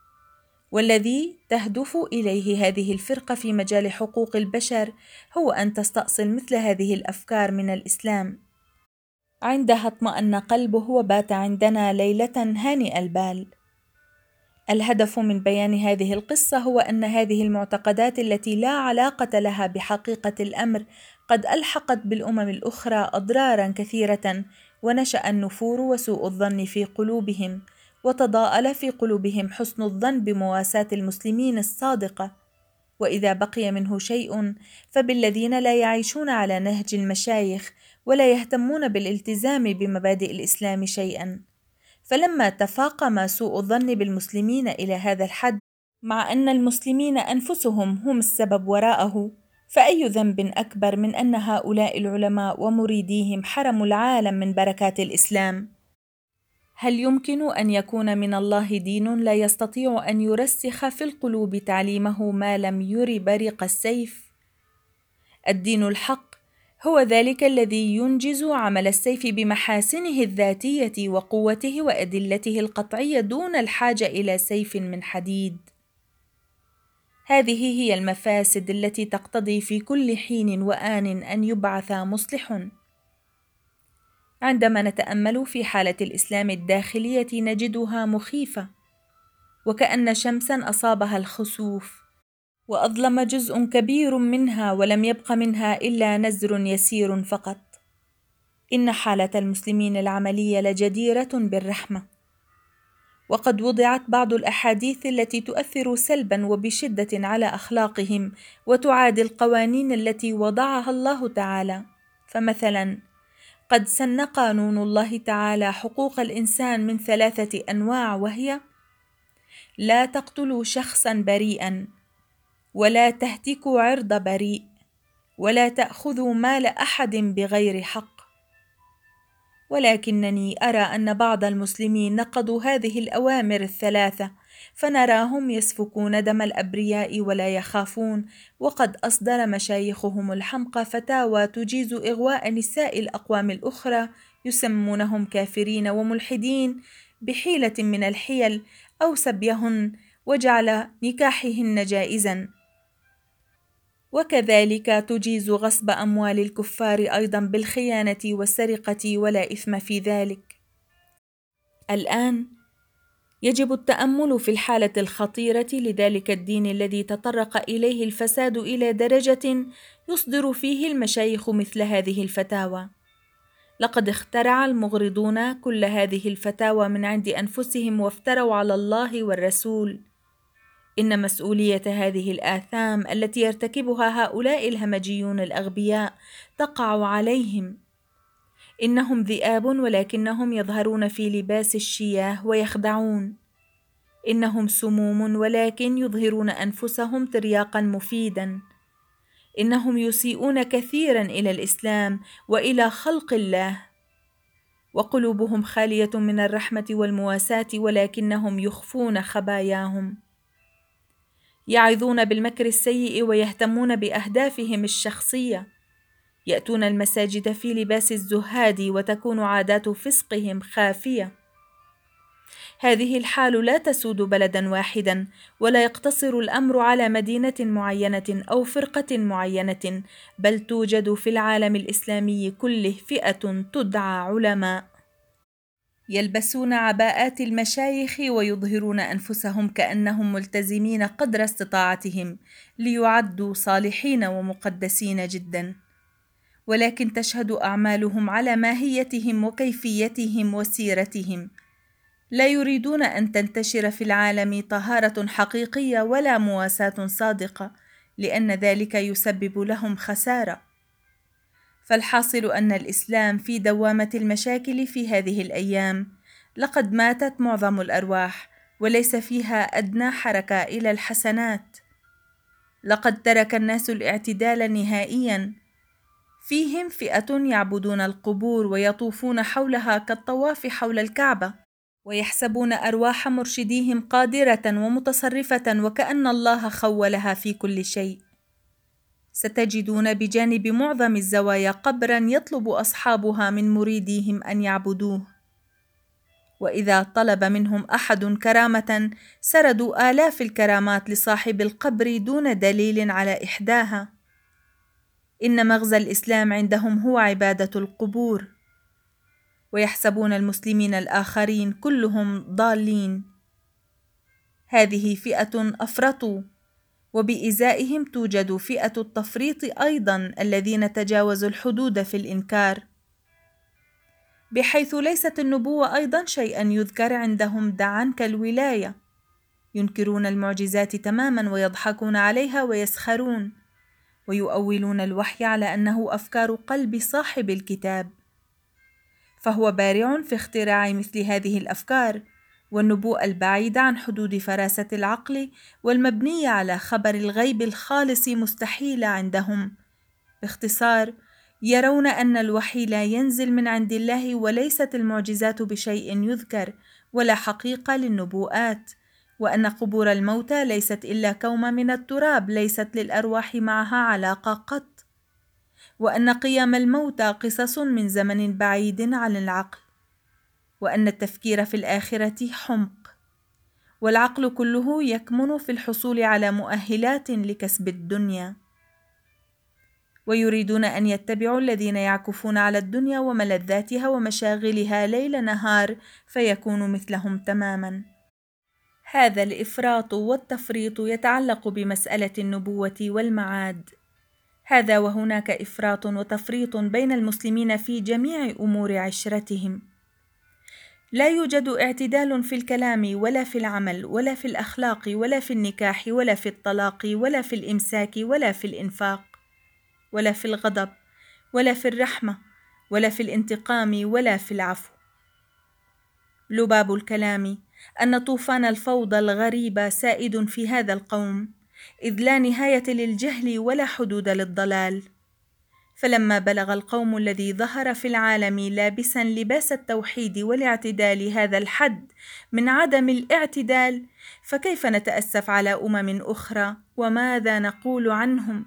والذي تهدف إليه هذه الفرقة في مجال حقوق البشر هو أن تستأصل مثل هذه الأفكار من الإسلام. عندها اطمأن قلبه وبات عندنا ليلة هانئ البال. الهدف من بيان هذه القصة هو أن هذه المعتقدات التي لا علاقة لها بحقيقة الأمر قد ألحقت بالأمم الأخرى أضرارا كثيرة، ونشأ النفور وسوء الظن في قلوبهم، وتضاءل في قلوبهم حسن الظن بمواساة المسلمين الصادقة، وإذا بقي منه شيء فبالذين لا يعيشون على نهج المشايخ ولا يهتمون بالالتزام بمبادئ الإسلام شيئا. فلما تفاقم سوء الظن بالمسلمين إلى هذا الحد، مع أن المسلمين أنفسهم هم السبب وراءه، فأي ذنب أكبر من أن هؤلاء العلماء ومريديهم حرموا العالم من بركات الإسلام؟ هل يمكن أن يكون من الله دين لا يستطيع أن يرسخ في القلوب تعليمه ما لم ير بريق السيف؟ الدين الحق هو ذلك الذي ينجز عمل السيف بمحاسنه الذاتية وقوته وأدلته القطعية دون الحاجة إلى سيف من حديد. هذه هي المفاسد التي تقتضي في كل حين وآن أن يبعث مصلح. عندما نتأمل في حالة الإسلام الداخلية نجدها مخيفة، وكأن شمسا أصابها الخسوف وأظلم جزء كبير منها ولم يبق منها إلا نزر يسير فقط. إن حالة المسلمين العملية لجديرة بالرحمة، وقد وضعت بعض الأحاديث التي تؤثر سلبا وبشدة على أخلاقهم وتعادي القوانين التي وضعها الله تعالى. فمثلا قد سن قانون الله تعالى حقوق الإنسان من ثلاثة أنواع، وهي: لا تقتلوا شخصا بريئا، ولا تهتكوا عرض بريء، ولا تأخذوا مال أحد بغير حق. ولكنني أرى أن بعض المسلمين نقضوا هذه الأوامر الثلاثة، فنراهم يسفكون دم الأبرياء ولا يخافون، وقد أصدر مشايخهم الحمقى فتاوى تجيز إغواء نساء الأقوام الأخرى يسمونهم كافرين وملحدين بحيلة من الحيل، أو سبيهن وجعل نكاحهن جائزا، وكذلك تجيز غصب أموال الكفار أيضا بالخيانة والسرقة ولا إثم في ذلك. الآن يجب التأمل في الحالة الخطيرة لذلك الدين الذي تطرق إليه الفساد إلى درجة يصدر فيه المشايخ مثل هذه الفتاوى. لقد اخترع المغرضون كل هذه الفتاوى من عند أنفسهم وافتروا على الله والرسول. إن مسؤولية هذه الآثام التي يرتكبها هؤلاء الهمجيون الأغبياء تقع عليهم. إنهم ذئاب ولكنهم يظهرون في لباس الشياه ويخدعون. إنهم سموم ولكن يظهرون أنفسهم ترياقا مفيدا. إنهم يسيئون كثيرا إلى الإسلام وإلى خلق الله، وقلوبهم خالية من الرحمة والمواساة، ولكنهم يخفون خباياهم. يعظون بالمكر السيء ويهتمون بأهدافهم الشخصية. يأتون المساجد في لباس الزهاد وتكون عادات فسقهم خافية. هذه الحال لا تسود بلدا واحدا، ولا يقتصر الأمر على مدينة معينة أو فرقة معينة، بل توجد في العالم الإسلامي كله فئة تدعى علماء، يلبسون عباءات المشايخ ويظهرون أنفسهم كأنهم ملتزمين قدر استطاعتهم ليعدوا صالحين ومقدسين جدا، ولكن تشهد أعمالهم على ماهيتهم وكيفيتهم وسيرتهم. لا يريدون أن تنتشر في العالم طهارة حقيقية ولا مواساة صادقة، لأن ذلك يسبب لهم خسارة. فالحاصل أن الإسلام في دوامة المشاكل في هذه الأيام. لقد ماتت معظم الأرواح، وليس فيها أدنى حركة إلى الحسنات. لقد ترك الناس الاعتدال نهائيا. فيهم فئة يعبدون القبور ويطوفون حولها كالطواف حول الكعبة، ويحسبون أرواح مرشديهم قادرة ومتصرفة وكأن الله خولها في كل شيء. ستجدون بجانب معظم الزوايا قبرا يطلب أصحابها من مريديهم أن يعبدوه، وإذا طلب منهم أحد كرامة سردوا آلاف الكرامات لصاحب القبر دون دليل على إحداها. إن مغزى الإسلام عندهم هو عبادة القبور، ويحسبون المسلمين الآخرين كلهم ضالين. هذه فئة أفرطوا، وبإزائهم توجد فئة التفريط أيضا الذين تجاوزوا الحدود في الإنكار، بحيث ليست النبوة أيضا شيئا يذكر عندهم دعا كالولاية. ينكرون المعجزات تماما ويضحكون عليها ويسخرون، ويؤولون الوحي على أنه أفكار قلب صاحب الكتاب، فهو بارع في اختراع مثل هذه الأفكار، والنبوءة البعيدة عن حدود فراسة العقل والمبنية على خبر الغيب الخالص مستحيلة عندهم. باختصار، يرون أن الوحي لا ينزل من عند الله، وليست المعجزات بشيء يذكر ولا حقيقة للنبوءات، وأن قبور الموتى ليست إلا كوم من التراب ليست للأرواح معها علاقة قط، وأن قيام الموتى قصص من زمن بعيد عن العقل، وأن التفكير في الآخرة حمق، والعقل كله يكمن في الحصول على مؤهلات لكسب الدنيا. ويريدون أن يتبعوا الذين يعكفون على الدنيا وملذاتها ومشاغلها ليل نهار فيكونوا مثلهم تماما. هذا الإفراط والتفريط يتعلق بمسألة النبوة والمعاد. هذا وهناك إفراط وتفريط بين المسلمين في جميع أمور عشرتهم. لا يوجد اعتدال في الكلام ولا في العمل ولا في الأخلاق ولا في النكاح ولا في الطلاق ولا في الإمساك ولا في الإنفاق ولا في الغضب ولا في الرحمة ولا في الانتقام ولا في العفو. لباب الكلام أن طوفان الفوضى الغريبة سائد في هذا القوم، إذ لا نهاية للجهل ولا حدود للضلال. فلما بلغ القوم الذي ظهر في العالم لابسا لباس التوحيد والاعتدال هذا الحد من عدم الاعتدال، فكيف نتأسف على أمم أخرى وماذا نقول عنهم؟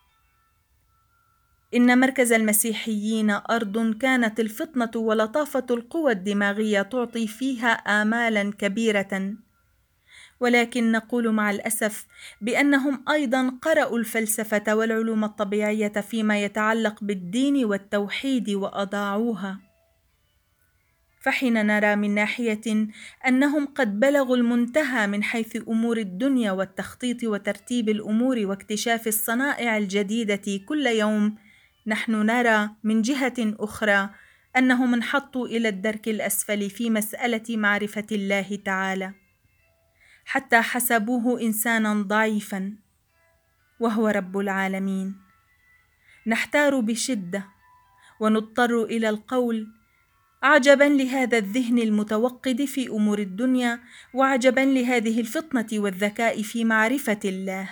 إن مركز المسيحيين أرض كانت الفطنة ولطافة القوى الدماغية تعطي فيها آمالا كبيرة، ولكن نقول مع الأسف بأنهم أيضا قرأوا الفلسفة والعلوم الطبيعية فيما يتعلق بالدين والتوحيد وأضاعوها. فحين نرى من ناحية أنهم قد بلغوا المنتهى من حيث أمور الدنيا والتخطيط وترتيب الأمور واكتشاف الصنائع الجديدة كل يوم، نحن نرى من جهة أخرى أنهم انحطوا إلى الدرك الأسفل في مسألة معرفة الله تعالى، حتى حسبوه إنسانا ضعيفا وهو رب العالمين. نحتار بشدة ونضطر إلى القول: عجبا لهذا الذهن المتوقد في أمور الدنيا، وعجبا لهذه الفطنة والذكاء في معرفة الله.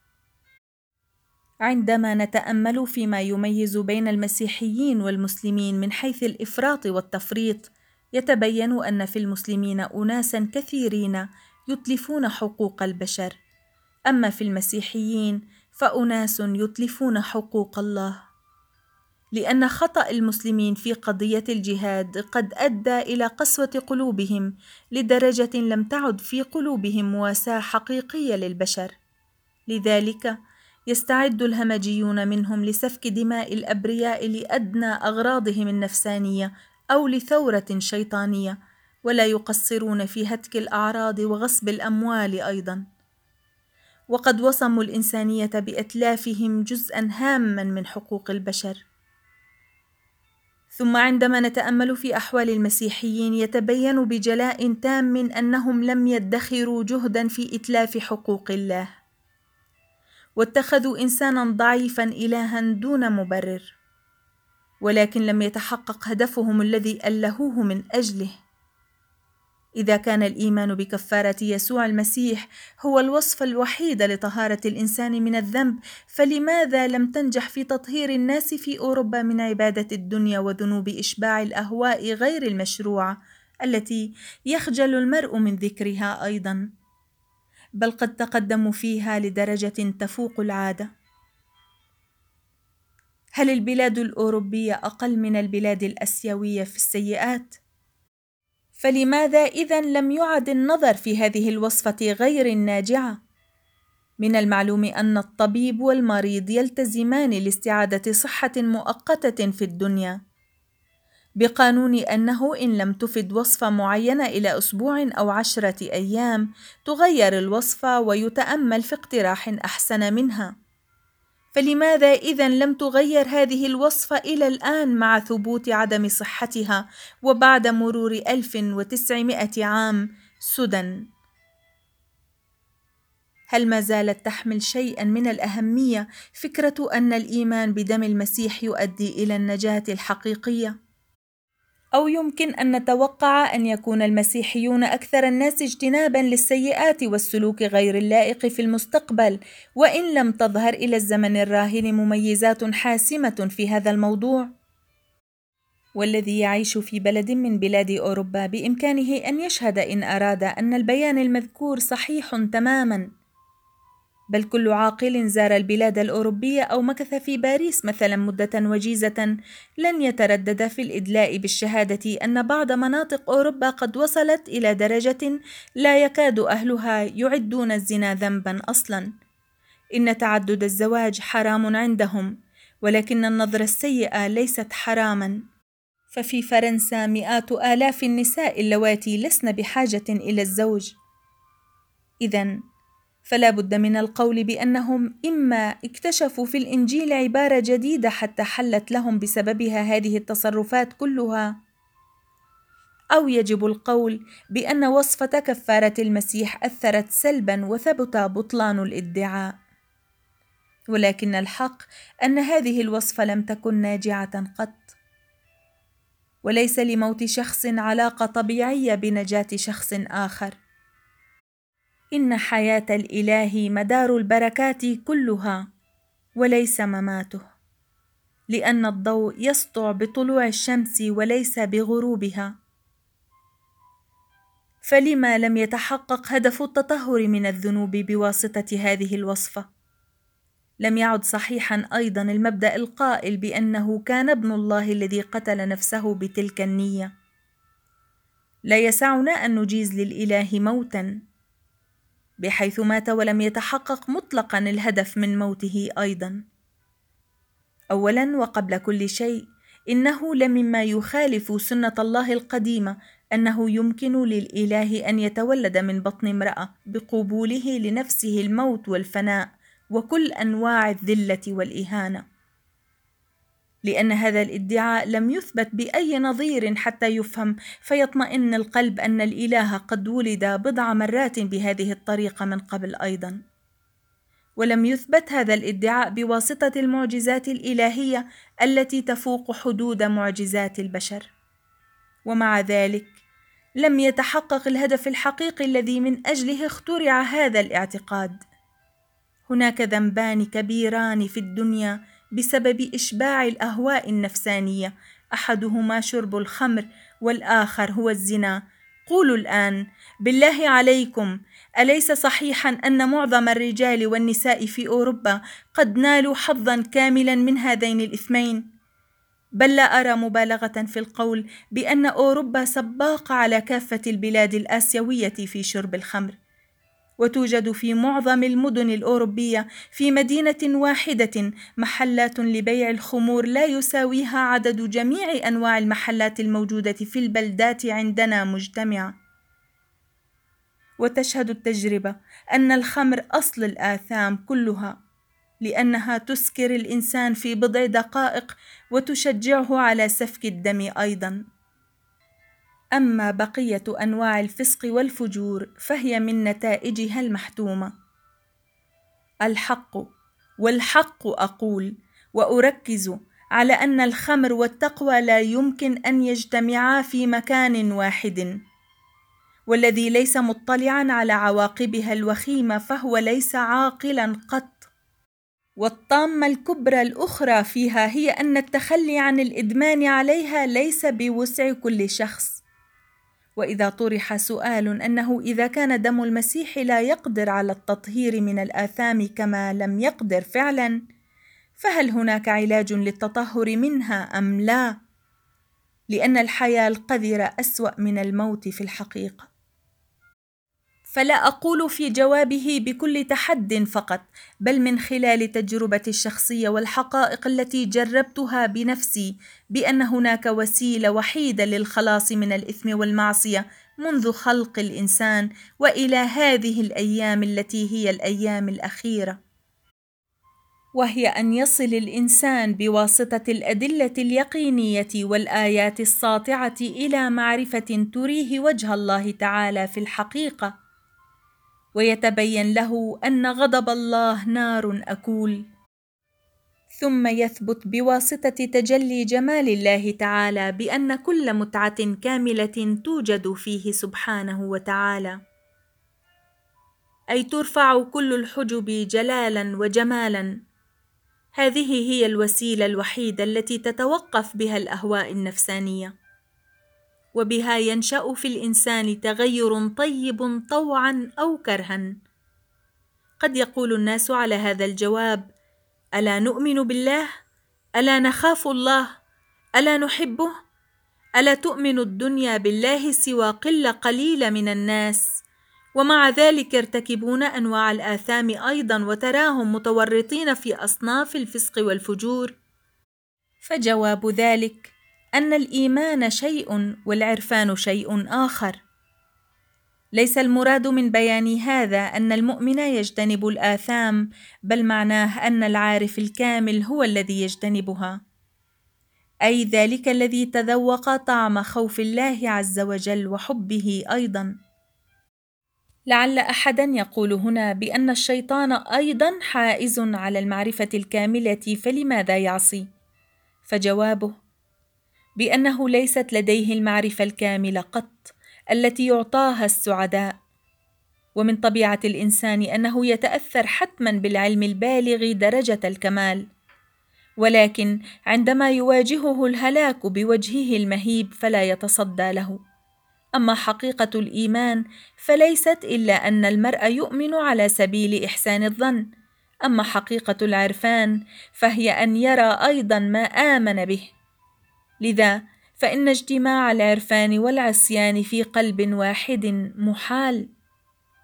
عندما نتأمل فيما يميز بين المسيحيين والمسلمين من حيث الإفراط والتفريط، يتبين أن في المسلمين أناسا كثيرين يتلفون حقوق البشر، أما في المسيحيين فأناس يتلفون حقوق الله، لأن خطأ المسلمين في قضية الجهاد قد أدى إلى قسوة قلوبهم لدرجة لم تعد في قلوبهم مواساة حقيقية للبشر. لذلك يستعد الهمجيون منهم لسفك دماء الأبرياء لأدنى أغراضهم النفسانية أو لثورة شيطانية، ولا يقصرون في هتك الأعراض وغصب الأموال أيضا، وقد وصموا الإنسانية بإتلافهم جزءا هاما من حقوق البشر. ثم عندما نتأمل في أحوال المسيحيين يتبين بجلاء تام أنهم لم يدخروا جهدا في إتلاف حقوق الله، واتخذوا إنسانا ضعيفا إلها دون مبرر، ولكن لم يتحقق هدفهم الذي ألهوه من أجله. إذا كان الإيمان بكفارة يسوع المسيح هو الوصف الوحيد لطهارة الإنسان من الذنب، فلماذا لم تنجح في تطهير الناس في أوروبا من عبادة الدنيا وذنوب إشباع الأهواء غير المشروعة التي يخجل المرء من ذكرها أيضا، بل قد تقدموا فيها لدرجة تفوق العادة؟ هل البلاد الأوروبية أقل من البلاد الآسيوية في السيئات؟ فلماذا إذن لم يعد النظر في هذه الوصفة غير الناجعة؟ من المعلوم أن الطبيب والمريض يلتزمان لاستعادة صحة مؤقتة في الدنيا، بقانون أنه إن لم تفد وصفة معينة إلى أسبوع أو عشرة أيام تغير الوصفة ويتأمل في اقتراح أحسن منها. فلماذا إذن لم تغير هذه الوصفة إلى الآن مع ثبوت عدم صحتها وبعد مرور ألف وتسعمائة عام سدى؟ هل ما زالت تحمل شيئا من الأهمية فكرة أن الإيمان بدم المسيح يؤدي إلى النجاة الحقيقية؟ أو يمكن أن نتوقع أن يكون المسيحيون أكثر الناس اجتنابا للسيئات والسلوك غير اللائق في المستقبل، وإن لم تظهر إلى الزمن الراهن مميزات حاسمة في هذا الموضوع؟ والذي يعيش في بلد من بلاد أوروبا بإمكانه أن يشهد إن أراد أن البيان المذكور صحيح تماما، بل كل عاقل زار البلاد الأوروبية أو مكث في باريس مثلا مدة وجيزة لن يتردد في الإدلاء بالشهادة أن بعض مناطق أوروبا قد وصلت إلى درجة لا يكاد أهلها يعدون الزنا ذنبا أصلا. إن تعدد الزواج حرام عندهم، ولكن النظرة السيئة ليست حراما، ففي فرنسا مئات آلاف النساء اللواتي لسن بحاجة إلى الزوج. إذن فلا بد من القول بأنهم إما اكتشفوا في الإنجيل عبارة جديدة حتى حلت لهم بسببها هذه التصرفات كلها، أو يجب القول بأن وصفة كفارة المسيح أثرت سلبا وثبت بطلان الادعاء. ولكن الحق أن هذه الوصفة لم تكن ناجعة قط، وليس لموت شخص علاقة طبيعية بنجاة شخص آخر. إن حياة الإله مدار البركات كلها وليس مماته، لأن الضوء يسطع بطلوع الشمس وليس بغروبها. فلما لم يتحقق هدف التطهر من الذنوب بواسطة هذه الوصفة؟ لم يعد صحيحا أيضا المبدأ القائل بأنه كان ابن الله الذي قتل نفسه بتلك النية. لا يسعنا أن نجيز للإله موتا بحيث مات ولم يتحقق مطلقا الهدف من موته أيضا. أولا وقبل كل شيء، إنه لمما يخالف سنة الله القديمة أنه يمكن للإله أن يتولد من بطن امرأة بقبوله لنفسه الموت والفناء وكل أنواع الذلة والإهانة، لأن هذا الادعاء لم يثبت بأي نظير حتى يفهم فيطمئن القلب أن الإله قد ولد بضع مرات بهذه الطريقة من قبل أيضا. ولم يثبت هذا الادعاء بواسطة المعجزات الإلهية التي تفوق حدود معجزات البشر، ومع ذلك لم يتحقق الهدف الحقيقي الذي من أجله اخترع هذا الاعتقاد. هناك ذنبان كبيران في الدنيا بسبب إشباع الأهواء النفسانية، أحدهما شرب الخمر والآخر هو الزنا. قولوا الآن بالله عليكم، أليس صحيحا أن معظم الرجال والنساء في أوروبا قد نالوا حظا كاملا من هذين الإثمين؟ بل لا أرى مبالغة في القول بأن أوروبا سباقة على كافة البلاد الآسيوية في شرب الخمر، وتوجد في معظم المدن الأوروبية في مدينة واحدة محلات لبيع الخمور لا يساويها عدد جميع أنواع المحلات الموجودة في البلدات عندنا مجتمعة. وتشهد التجربة أن الخمر أصل الآثام كلها، لأنها تسكر الإنسان في بضع دقائق وتشجعه على سفك الدم أيضا. أما بقية أنواع الفسق والفجور فهي من نتائجها المحتومة. الحق والحق أقول وأركز على أن الخمر والتقوى لا يمكن أن يجتمعا في مكان واحد، والذي ليس مطلعا على عواقبها الوخيمة فهو ليس عاقلا قط. والطامة الكبرى الأخرى فيها هي أن التخلي عن الإدمان عليها ليس بوسع كل شخص. وإذا طرح سؤال أنه إذا كان دم المسيح لا يقدر على التطهير من الآثام كما لم يقدر فعلا، فهل هناك علاج للتطهر منها أم لا؟ لأن الحياة القذرة أسوأ من الموت في الحقيقة. فلا أقول في جوابه بكل تحد فقط، بل من خلال تجربتي الشخصية والحقائق التي جربتها بنفسي، بأن هناك وسيلة وحيدة للخلاص من الإثم والمعصية منذ خلق الإنسان وإلى هذه الأيام التي هي الأيام الأخيرة، وهي أن يصل الإنسان بواسطة الأدلة اليقينية والآيات الساطعة إلى معرفة تريه وجه الله تعالى في الحقيقة، ويتبين له أن غضب الله نار أكول، ثم يثبت بواسطة تجلي جمال الله تعالى بأن كل متعة كاملة توجد فيه سبحانه وتعالى، أي ترفع كل الحجب جلالا وجمالا. هذه هي الوسيلة الوحيدة التي تتوقف بها الأهواء النفسانية، وبها ينشأ في الإنسان تغير طيب طوعا أو كرها. قد يقول الناس على هذا الجواب: ألا نؤمن بالله؟ ألا نخاف الله؟ ألا نحبه؟ ألا تؤمن الدنيا بالله سوى قلة قليلة من الناس؟ ومع ذلك يرتكبون أنواع الآثام أيضا، وتراهم متورطين في أصناف الفسق والفجور. فجواب ذلك أن الإيمان شيء والعرفان شيء آخر. ليس المراد من بيان هذا أن المؤمن يجتنب الآثام، بل معناه أن العارف الكامل هو الذي يجتنبها، أي ذلك الذي تذوق طعم خوف الله عز وجل وحبه أيضا. لعل أحدا يقول هنا بأن الشيطان أيضا حائز على المعرفة الكاملة، فلماذا يعصي؟ فجوابه بأنه ليست لديه المعرفة الكاملة قط التي يعطاها السعداء، ومن طبيعة الإنسان أنه يتأثر حتما بالعلم البالغ درجة الكمال، ولكن عندما يواجهه الهلاك بوجهه المهيب فلا يتصدى له. أما حقيقة الإيمان فليست إلا أن المرء يؤمن على سبيل إحسان الظن، أما حقيقة العرفان فهي أن يرى أيضا ما آمن به. لذا فإن اجتماع العرفان والعصيان في قلب واحد محال،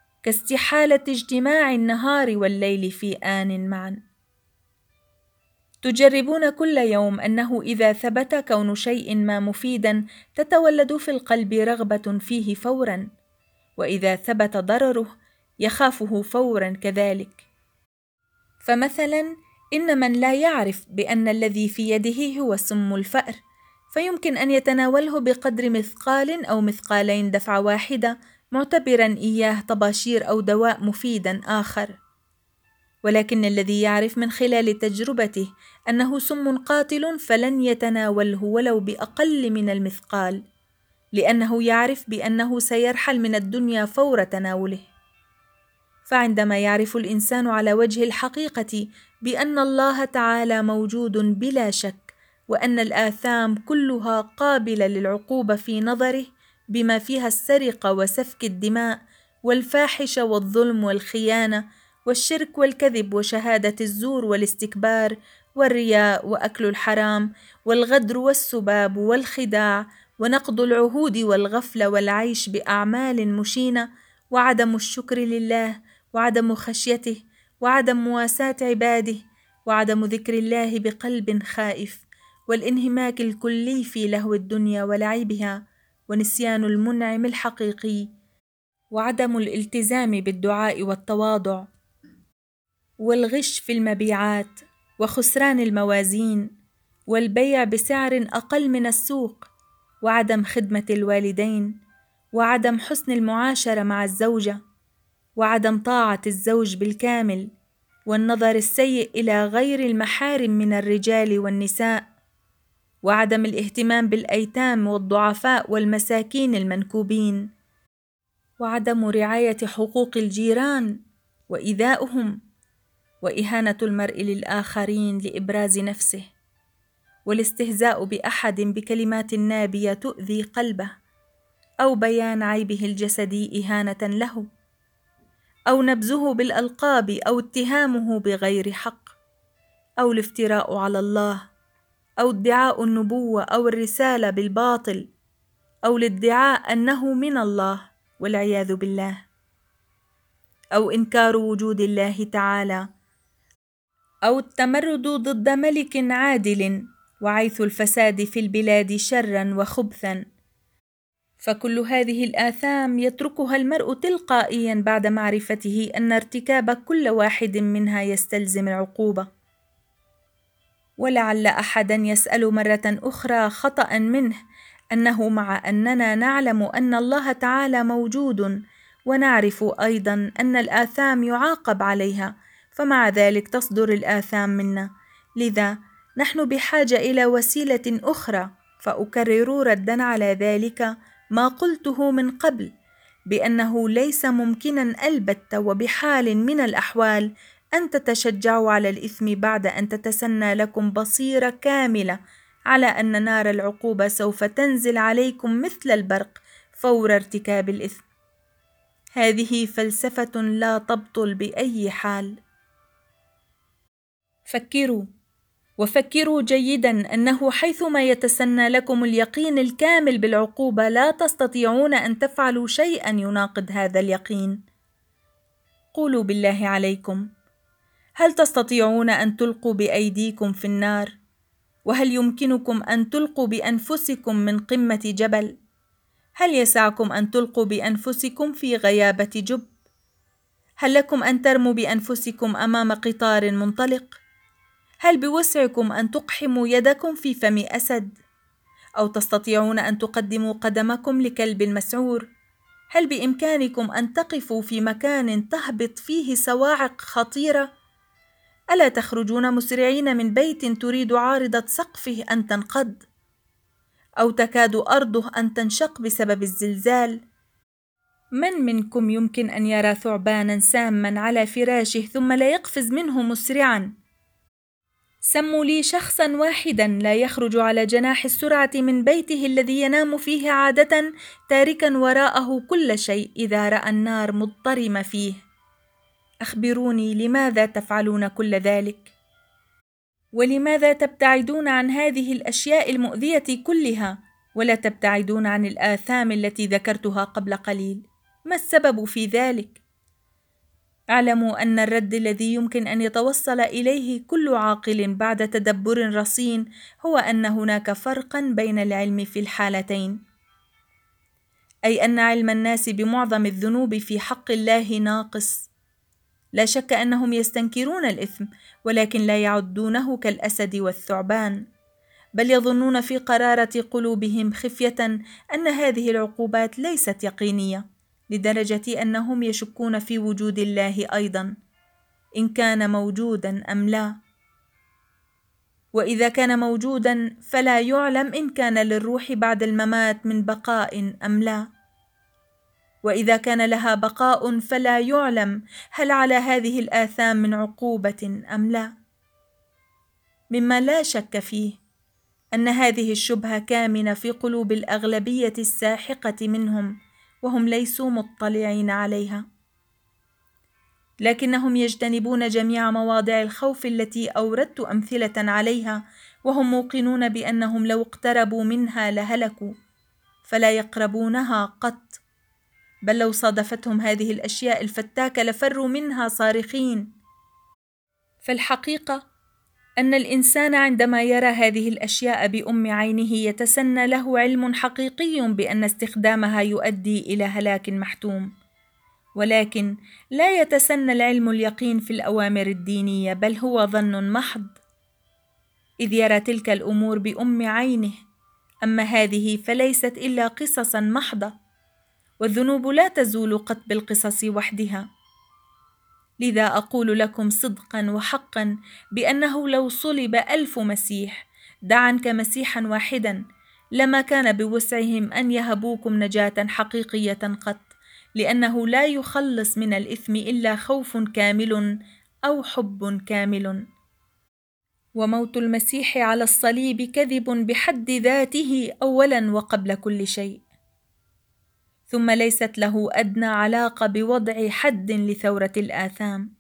كاستحالة اجتماع النهار والليل في آن معا. تجربون كل يوم أنه إذا ثبت كون شيء ما مفيدا تتولد في القلب رغبة فيه فورا، وإذا ثبت ضرره يخافه فورا كذلك. فمثلا إن من لا يعرف بأن الذي في يده هو سم الفأر فيمكن أن يتناوله بقدر مثقال أو مثقالين دفعة واحدة معتبرا إياه طباشير أو دواء مفيدا آخر، ولكن الذي يعرف من خلال تجربته أنه سم قاتل فلن يتناوله ولو بأقل من المثقال، لأنه يعرف بأنه سيرحل من الدنيا فور تناوله. فعندما يعرف الإنسان على وجه الحقيقة بأن الله تعالى موجود بلا شك، وأن الآثام كلها قابلة للعقوبة في نظره بما فيها السرقة وسفك الدماء والفاحشة والظلم والخيانة والشرك والكذب وشهادة الزور والاستكبار والرياء وأكل الحرام والغدر والسباب والخداع ونقض العهود والغفلة والعيش بأعمال مشينة وعدم الشكر لله وعدم خشيته وعدم مواساة عباده وعدم ذكر الله بقلب خائف والانهماك الكلي في لهو الدنيا ولعبها ونسيان المنعم الحقيقي وعدم الالتزام بالدعاء والتواضع والغش في المبيعات وخسران الموازين والبيع بسعر أقل من السوق وعدم خدمة الوالدين وعدم حسن المعاشرة مع الزوجة وعدم طاعة الزوج بالكامل والنظر السيء إلى غير المحارم من الرجال والنساء وعدم الاهتمام بالأيتام والضعفاء والمساكين المنكوبين وعدم رعاية حقوق الجيران وإيذاؤهم وإهانة المرء للآخرين لإبراز نفسه والاستهزاء بأحد بكلمات نابية تؤذي قلبه أو بيان عيبه الجسدي إهانة له أو نبذه بالألقاب أو اتهامه بغير حق أو الافتراء على الله أو ادعاء النبوة أو الرسالة بالباطل أو الادعاء أنه من الله والعياذ بالله أو إنكار وجود الله تعالى أو التمرد ضد ملك عادل وعيث الفساد في البلاد شرا وخبثا. فكل هذه الآثام يتركها المرء تلقائيا بعد معرفته أن ارتكاب كل واحد منها يستلزم العقوبة. ولعل أحدا يسأل مرة أخرى خطأ منه أنه مع أننا نعلم أن الله تعالى موجود ونعرف أيضا أن الآثام يعاقب عليها، فمع ذلك تصدر الآثام منا. لذا نحن بحاجة إلى وسيلة أخرى. فأكرر ردا على ذلك ما قلته من قبل بأنه ليس ممكنا البتة وبحال من الأحوال أن تتشجعوا على الإثم بعد أن تتسنى لكم بصيرة كاملة على أن نار العقوبة سوف تنزل عليكم مثل البرق فور ارتكاب الإثم. هذه فلسفة لا تبطل بأي حال. فكروا وفكروا جيدا أنه حيثما يتسنى لكم اليقين الكامل بالعقوبة لا تستطيعون أن تفعلوا شيئا يناقض هذا اليقين. قولوا بالله عليكم، هل تستطيعون أن تلقوا بأيديكم في النار؟ وهل يمكنكم أن تلقوا بأنفسكم من قمة جبل؟ هل يسعكم أن تلقوا بأنفسكم في غيابة جب؟ هل لكم أن ترموا بأنفسكم أمام قطار منطلق؟ هل بوسعكم أن تقحموا يدكم في فم أسد؟ أو تستطيعون أن تقدموا قدمكم لكلب مسعور؟ هل بإمكانكم أن تقفوا في مكان تهبط فيه صواعق خطيرة؟ ألا تخرجون مسرعين من بيت تريد عارضة سقفه أن تنقض؟ أو تكاد أرضه أن تنشق بسبب الزلزال؟ من منكم يمكن أن يرى ثعبانا ساما على فراشه ثم لا يقفز منه مسرعا؟ سموا لي شخصا واحدا لا يخرج على جناح السرعة من بيته الذي ينام فيه عادة تاركا وراءه كل شيء إذا رأى النار مضطرمة فيه. أخبروني، لماذا تفعلون كل ذلك؟ ولماذا تبتعدون عن هذه الأشياء المؤذية كلها ولا تبتعدون عن الآثام التي ذكرتها قبل قليل؟ ما السبب في ذلك؟ اعلموا أن الرد الذي يمكن أن يتوصل إليه كل عاقل بعد تدبر رصين هو أن هناك فرقا بين العلم في الحالتين، أي أن علم الناس بمعظم الذنوب في حق الله ناقص. لا شك أنهم يستنكرون الإثم، ولكن لا يعدونه كالأسد والثعبان، بل يظنون في قرارة قلوبهم خفية أن هذه العقوبات ليست يقينية، لدرجة أنهم يشكون في وجود الله أيضا، إن كان موجودا أم لا. وإذا كان موجودا فلا يعلم إن كان للروح بعد الممات من بقاء أم لا، وإذا كان لها بقاء فلا يعلم هل على هذه الآثام من عقوبة أم لا. مما لا شك فيه أن هذه الشبهة كامنة في قلوب الأغلبية الساحقة منهم، وهم ليسوا مطلعين عليها، لكنهم يجتنبون جميع مواضع الخوف التي أوردت أمثلة عليها، وهم موقنون بأنهم لو اقتربوا منها لهلكوا، فلا يقربونها قط، بل لو صادفتهم هذه الأشياء الفتاكة لفروا منها صارخين. فالحقيقة أن الإنسان عندما يرى هذه الأشياء بأم عينه يتسنى له علم حقيقي بأن استخدامها يؤدي إلى هلاك محتوم، ولكن لا يتسنى العلم اليقين في الأوامر الدينية، بل هو ظن محض، إذ يرى تلك الأمور بأم عينه. أما هذه فليست إلا قصصا محضة، والذنوب لا تزول قط بالقصص وحدها. لذا أقول لكم صدقا وحقا بأنه لو صلب ألف مسيح دعا كمسيحا واحدا لما كان بوسعهم أن يهبوكم نجاة حقيقية قط، لأنه لا يخلص من الإثم إلا خوف كامل أو حب كامل. وموت المسيح على الصليب كذب بحد ذاته أولا وقبل كل شيء، ثم ليست له أدنى علاقة بوضع حد لثورة الآثام.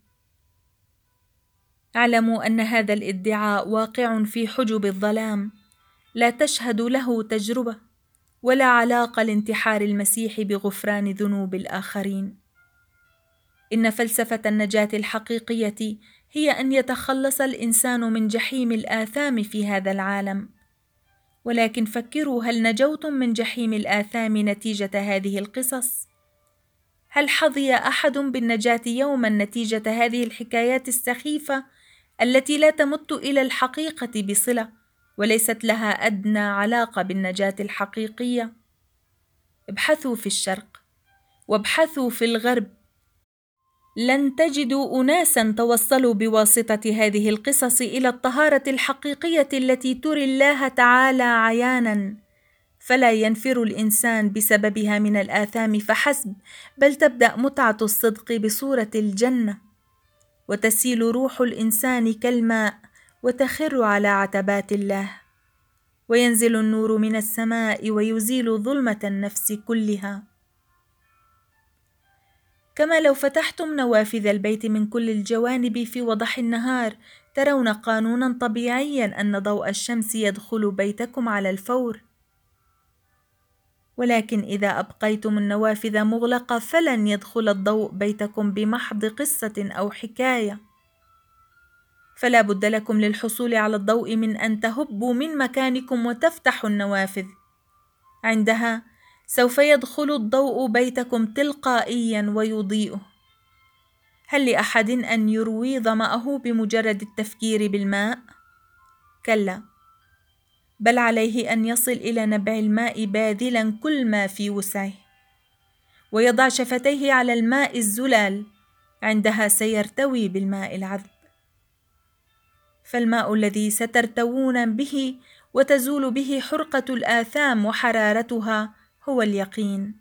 اعلموا أن هذا الادعاء واقع في حجب الظلام، لا تشهد له تجربة ولا علاقة لانتحار المسيح بغفران ذنوب الآخرين. إن فلسفة النجاة الحقيقية هي أن يتخلص الإنسان من جحيم الآثام في هذا العالم. ولكن فكروا، هل نجوتم من جحيم الآثام نتيجة هذه القصص؟ هل حظي أحد بالنجاة يوما نتيجة هذه الحكايات السخيفة التي لا تمت إلى الحقيقة بصلة وليست لها أدنى علاقة بالنجاة الحقيقية؟ ابحثوا في الشرق وابحثوا في الغرب، لن تجدوا أناسا توصلوا بواسطة هذه القصص إلى الطهارة الحقيقية التي تري الله تعالى عيانا، فلا ينفر الإنسان بسببها من الآثام فحسب، بل تبدأ متعة الصدق بصورة الجنة، وتسيل روح الإنسان كالماء وتخر على عتبات الله، وينزل النور من السماء ويزيل ظلمة النفس كلها. كما لو فتحتم نوافذ البيت من كل الجوانب في وضح النهار ترون قانونا طبيعيا أن ضوء الشمس يدخل بيتكم على الفور، ولكن إذا أبقيتم النوافذ مغلقة فلن يدخل الضوء بيتكم بمحض قصة أو حكاية. فلا بد لكم للحصول على الضوء من أن تهبوا من مكانكم وتفتحوا النوافذ، عندها سوف يدخل الضوء بيتكم تلقائيا ويضيئه. هل لأحد أن يروي ظمأه بمجرد التفكير بالماء؟ كلا، بل عليه أن يصل إلى نبع الماء باذلا كل ما في وسعه، ويضع شفتيه على الماء الزلال، عندها سيرتوي بالماء العذب. فالماء الذي سترتوون به وتزول به حرقة الآثام وحرارتها هو اليقين،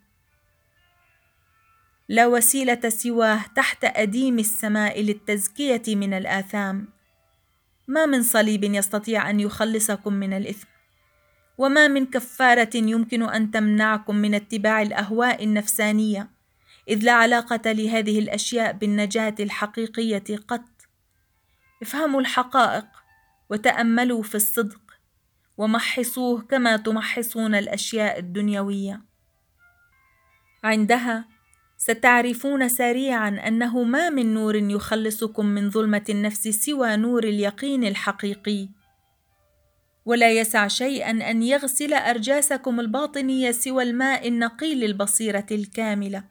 لا وسيلة سواه تحت أديم السماء للتزكية من الآثام. ما من صليب يستطيع أن يخلصكم من الإثم، وما من كفارة يمكن أن تمنعكم من اتباع الأهواء النفسانية، إذ لا علاقة لهذه الأشياء بالنجاة الحقيقية قط. افهموا الحقائق وتأملوا في الصدق، ومحصوه كما تمحصون الأشياء الدنيوية، عندها ستعرفون سريعا أنه ما من نور يخلصكم من ظلمة النفس سوى نور اليقين الحقيقي، ولا يسع شيئا أن يغسل أرجاسكم الباطنية سوى الماء النقي للبصيرة الكاملة،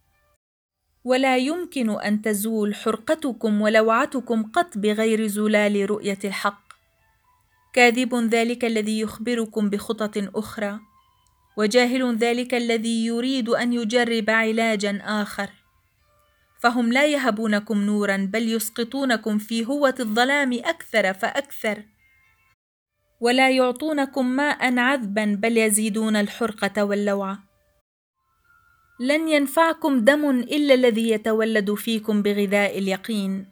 ولا يمكن أن تزول حرقتكم ولوعتكم قط بغير زلال رؤية الحق. كاذب ذلك الذي يخبركم بخطط أخرى، وجاهل ذلك الذي يريد أن يجرب علاجا آخر، فهم لا يهبونكم نورا بل يسقطونكم في هوة الظلام أكثر فأكثر، ولا يعطونكم ماء عذبا بل يزيدون الحرقة واللوعة. لن ينفعكم دم إلا الذي يتولد فيكم بغذاء اليقين.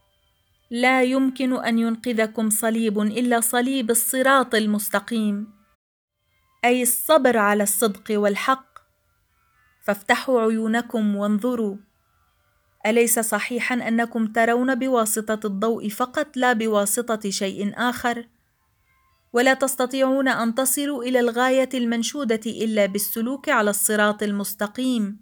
لا يمكن أن ينقذكم صليب إلا صليب الصراط المستقيم، أي الصبر على الصدق والحق. فافتحوا عيونكم وانظروا. أليس صحيحا أنكم ترون بواسطة الضوء فقط لا بواسطة شيء آخر؟ ولا تستطيعون أن تصلوا إلى الغاية المنشودة إلا بالسلوك على الصراط المستقيم.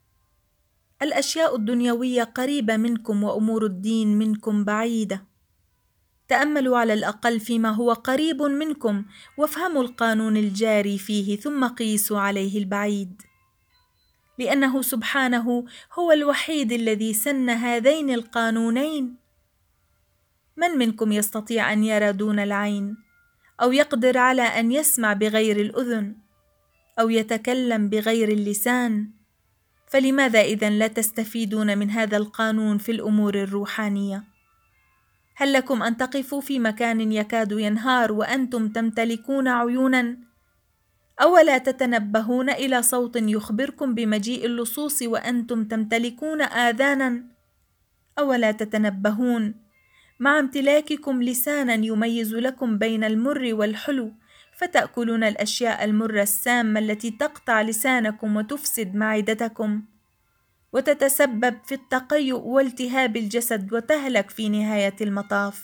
الأشياء الدنيوية قريبة منكم وأمور الدين منكم بعيدة. تأملوا على الأقل فيما هو قريب منكم، وافهموا القانون الجاري فيه، ثم قيسوا عليه البعيد، لأنه سبحانه هو الوحيد الذي سن هذين القانونين. من منكم يستطيع أن يرى دون العين، أو يقدر على أن يسمع بغير الأذن، أو يتكلم بغير اللسان؟ فلماذا إذن لا تستفيدون من هذا القانون في الأمور الروحانية؟ هل لكم أن تقفوا في مكان يكاد ينهار وأنتم تمتلكون عيونا؟ أولا تتنبهون إلى صوت يخبركم بمجيء اللصوص وأنتم تمتلكون آذانا؟ أولا تتنبهون مع امتلاككم لسانا يميز لكم بين المر والحلو، فتأكلون الأشياء المرة السامة التي تقطع لسانكم وتفسد معدتكم، وتتسبب في التقيؤ والتهاب الجسد وتهلك في نهاية المطاف؟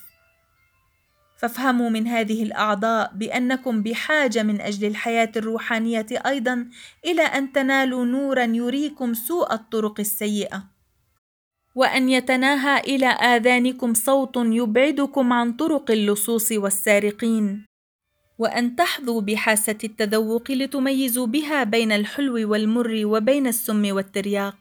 فافهموا من هذه الأعضاء بأنكم بحاجة من أجل الحياة الروحانية أيضا إلى أن تنالوا نورا يريكم سوء الطرق السيئة، وأن يتناهى إلى آذانكم صوت يبعدكم عن طرق اللصوص والسارقين، وأن تحظوا بحاسة التذوق لتميزوا بها بين الحلو والمر وبين السم والترياق.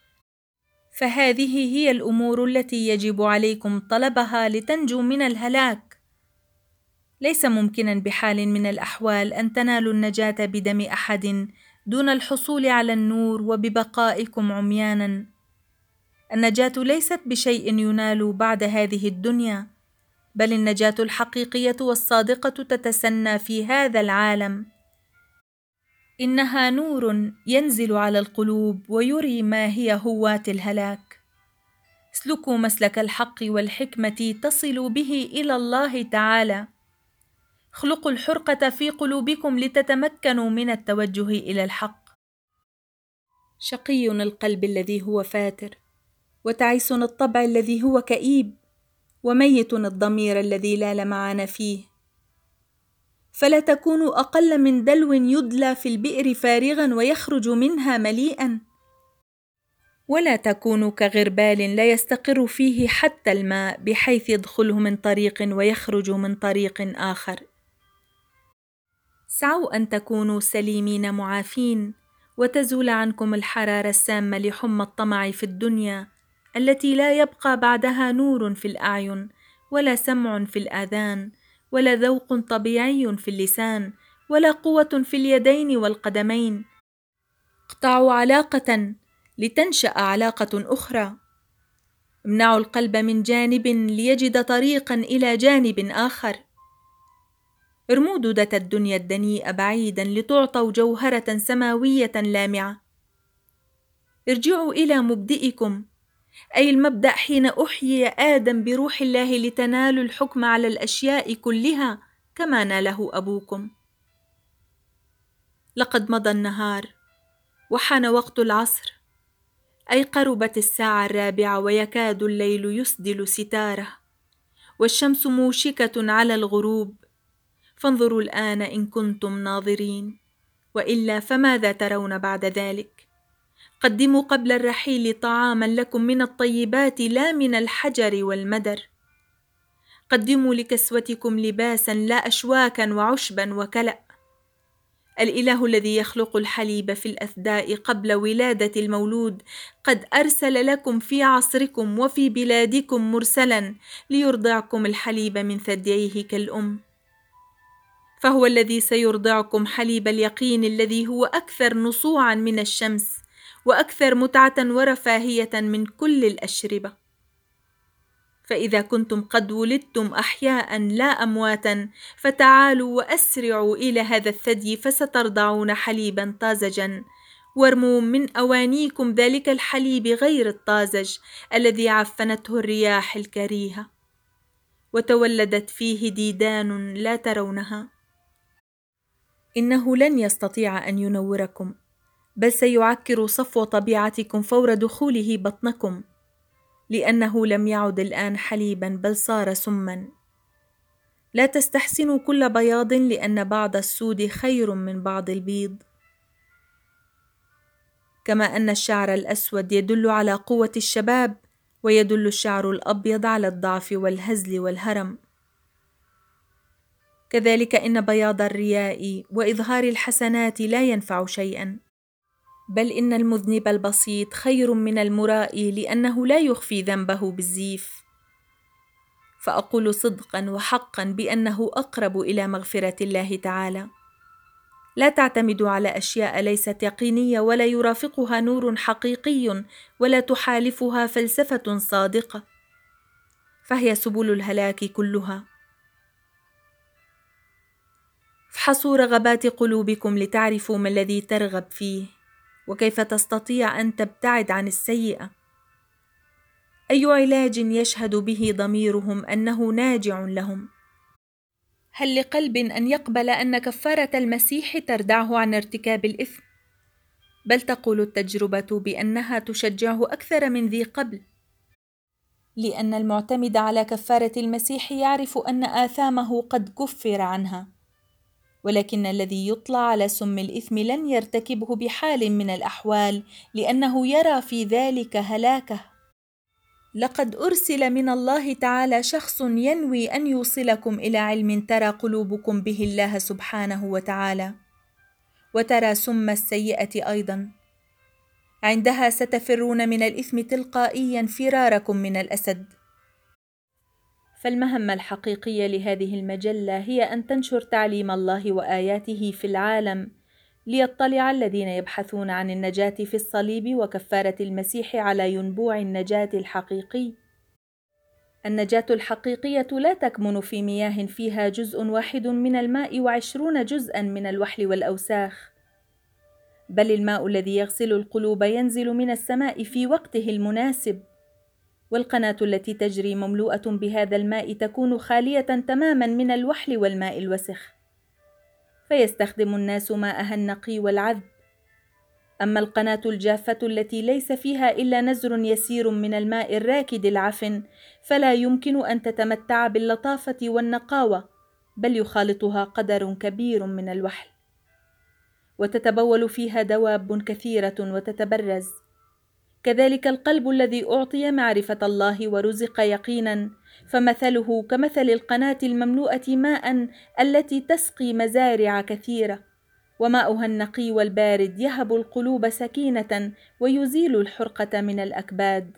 فهذه هي الأمور التي يجب عليكم طلبها لتنجوا من الهلاك. ليس ممكنا بحال من الأحوال أن تنالوا النجاة بدم أحد دون الحصول على النور وببقائكم عميانا. النجاة ليست بشيء ينال بعد هذه الدنيا، بل النجاة الحقيقية والصادقة تتسنى في هذا العالم. إنها نور ينزل على القلوب ويري ما هي هوات الهلاك. اسلكوا مسلك الحق والحكمة تصلوا به إلى الله تعالى. اخلقوا الحرقة في قلوبكم لتتمكنوا من التوجه إلى الحق. شقي القلب الذي هو فاتر، وتعيس الطبع الذي هو كئيب، وميت الضمير الذي لا لمعان فيه. فلا تكونوا أقل من دلو يدلى في البئر فارغا ويخرج منها مليئا، ولا تكونوا كغربال لا يستقر فيه حتى الماء بحيث يدخله من طريق ويخرج من طريق آخر. سعوا أن تكونوا سليمين معافين، وتزول عنكم الحرارة السامة لحمى الطمع في الدنيا التي لا يبقى بعدها نور في الأعين، ولا سمع في الآذان، ولا ذوق طبيعي في اللسان، ولا قوة في اليدين والقدمين. اقطعوا علاقة لتنشأ علاقة أخرى. امنعوا القلب من جانب ليجد طريقا إلى جانب آخر. ارموا دودة الدنيا الدنيئة بعيدا لتعطوا جوهرة سماوية لامعة. ارجعوا إلى مبدئكم، أي المبدأ حين أحيي آدم بروح الله لتنالوا الحكم على الأشياء كلها كما ناله أبوكم. لقد مضى النهار وحان وقت العصر، أي قربت الساعة الرابعة ويكاد الليل يسدل ستاره، والشمس موشكة على الغروب. فانظروا الآن إن كنتم ناظرين، وإلا فماذا ترون بعد ذلك؟ قدموا قبل الرحيل طعاما لكم من الطيبات لا من الحجر والمدر. قدموا لكسوتكم لباسا لا أشواكا وعشبا وكلأ. الإله الذي يخلق الحليب في الأثداء قبل ولادة المولود قد أرسل لكم في عصركم وفي بلادكم مرسلا ليرضعكم الحليب من ثدييه كالأم. فهو الذي سيرضعكم حليب اليقين الذي هو أكثر نصوعا من الشمس وأكثر متعة ورفاهية من كل الأشربة. فإذا كنتم قد ولدتم أحياء لا أمواتا فتعالوا وأسرعوا إلى هذا الثدي فسترضعون حليبا طازجا، وارموا من أوانيكم ذلك الحليب غير الطازج الذي عفنته الرياح الكريهة وتولدت فيه ديدان لا ترونها. إنه لن يستطيع أن ينوركم، بل سيعكر صفو طبيعتكم فور دخوله بطنكم، لأنه لم يعد الآن حليبا بل صار سما. لا تستحسنوا كل بياض، لأن بعض السود خير من بعض البيض. كما أن الشعر الأسود يدل على قوة الشباب، ويدل الشعر الأبيض على الضعف والهزل والهرم، كذلك إن بياض الرياء وإظهار الحسنات لا ينفع شيئا، بل إن المذنب البسيط خير من المرائي، لأنه لا يخفي ذنبه بالزيف. فأقول صدقا وحقا بأنه أقرب إلى مغفرة الله تعالى. لا تعتمدوا على أشياء ليست يقينية ولا يرافقها نور حقيقي ولا تحالفها فلسفة صادقة، فهي سبل الهلاك كلها. افحصوا رغبات قلوبكم لتعرفوا ما الذي ترغب فيه، وكيف تستطيع أن تبتعد عن السيئة. أي علاج يشهد به ضميرهم أنه ناجع لهم؟ هل لقلب أن يقبل أن كفارة المسيح تردعه عن ارتكاب الإثم؟ بل تقول التجربة بأنها تشجعه أكثر من ذي قبل، لأن المعتمد على كفارة المسيح يعرف أن آثامه قد كفر عنها، ولكن الذي يطلع على سم الإثم لن يرتكبه بحال من الأحوال، لأنه يرى في ذلك هلاكه. لقد أرسل من الله تعالى شخص ينوي أن يوصلكم إلى علم ترى قلوبكم به الله سبحانه وتعالى، وترى سم السيئة أيضا. عندها ستفرون من الإثم تلقائيا فراركم من الأسد. فالمهمة الحقيقية لهذه المجلة هي أن تنشر تعليم الله وآياته في العالم، ليطلع الذين يبحثون عن النجاة في الصليب وكفارة المسيح على ينبوع النجاة الحقيقي. النجاة الحقيقية لا تكمن في مياه فيها جزء واحد من الماء وعشرون جزءا من الوحل والأوساخ، بل الماء الذي يغسل القلوب ينزل من السماء في وقته المناسب، والقناة التي تجري مملوءة بهذا الماء تكون خالية تماما من الوحل والماء الوسخ، فيستخدم الناس ماءها النقي والعذب. أما القناة الجافة التي ليس فيها إلا نزر يسير من الماء الراكد العفن فلا يمكن أن تتمتع باللطافة والنقاوة، بل يخالطها قدر كبير من الوحل، وتتبول فيها دواب كثيرة وتتبرز. كذلك القلب الذي أعطي معرفة الله ورزق يقينا، فمثله كمثل القناة المملوءة ماء التي تسقي مزارع كثيرة، وماؤها النقي والبارد يهب القلوب سكينة ويزيل الحرقة من الأكباد.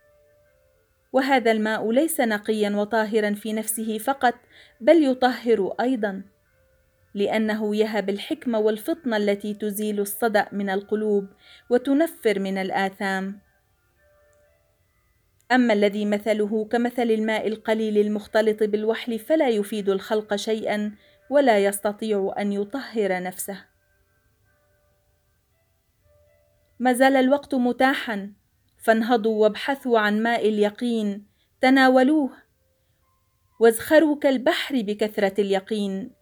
وهذا الماء ليس نقيا وطاهرا في نفسه فقط، بل يطهر أيضا، لأنه يهب الحكمة والفطنة التي تزيل الصدأ من القلوب وتنفر من الآثام. أما الذي مثله كمثل الماء القليل المختلط بالوحل فلا يفيد الخلق شيئا ولا يستطيع أن يطهر نفسه. ما زال الوقت متاحا، فانهضوا وابحثوا عن ماء اليقين، تناولوه وازخروا كالبحر بكثرة اليقين.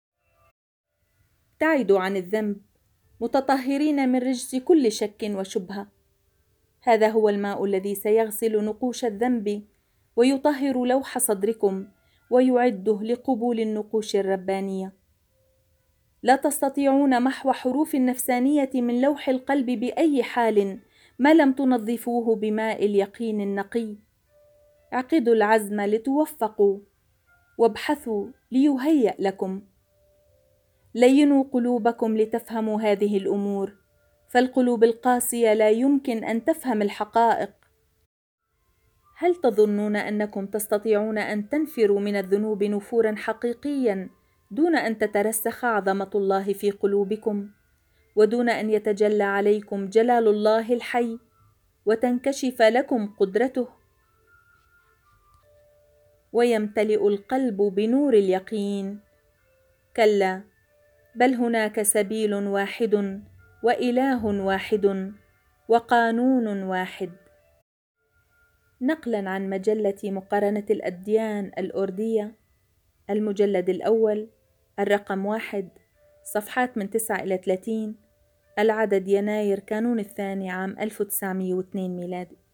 ابتعدوا عن الذنب متطهرين من رجس كل شك وشبهة. هذا هو الماء الذي سيغسل نقوش الذنب ويطهر لوح صدركم ويعده لقبول النقوش الربانية. لا تستطيعون محو حروف النفسانية من لوح القلب بأي حال، ما لم تنظفوه بماء اليقين النقي. اعقدوا العزم لتوفقوا، وابحثوا ليهيأ لكم. لينوا قلوبكم لتفهموا هذه الأمور، فالقلوب القاسية لا يمكن أن تفهم الحقائق. هل تظنون أنكم تستطيعون أن تنفروا من الذنوب نفورا حقيقيا دون أن تترسخ عظمة الله في قلوبكم، ودون أن يتجلى عليكم جلال الله الحي وتنكشف لكم قدرته، ويمتلئ القلب بنور اليقين؟ كلا، بل هناك سبيل واحد، وإله واحد، وقانون واحد. نقلا عن مجلة مقارنة الأديان الأردية، المجلد الأول، الرقم واحد، صفحات من تسعة إلى ثلاثين، العدد يناير كانون الثاني عام ألف وتسعمائة واثنين ميلادي.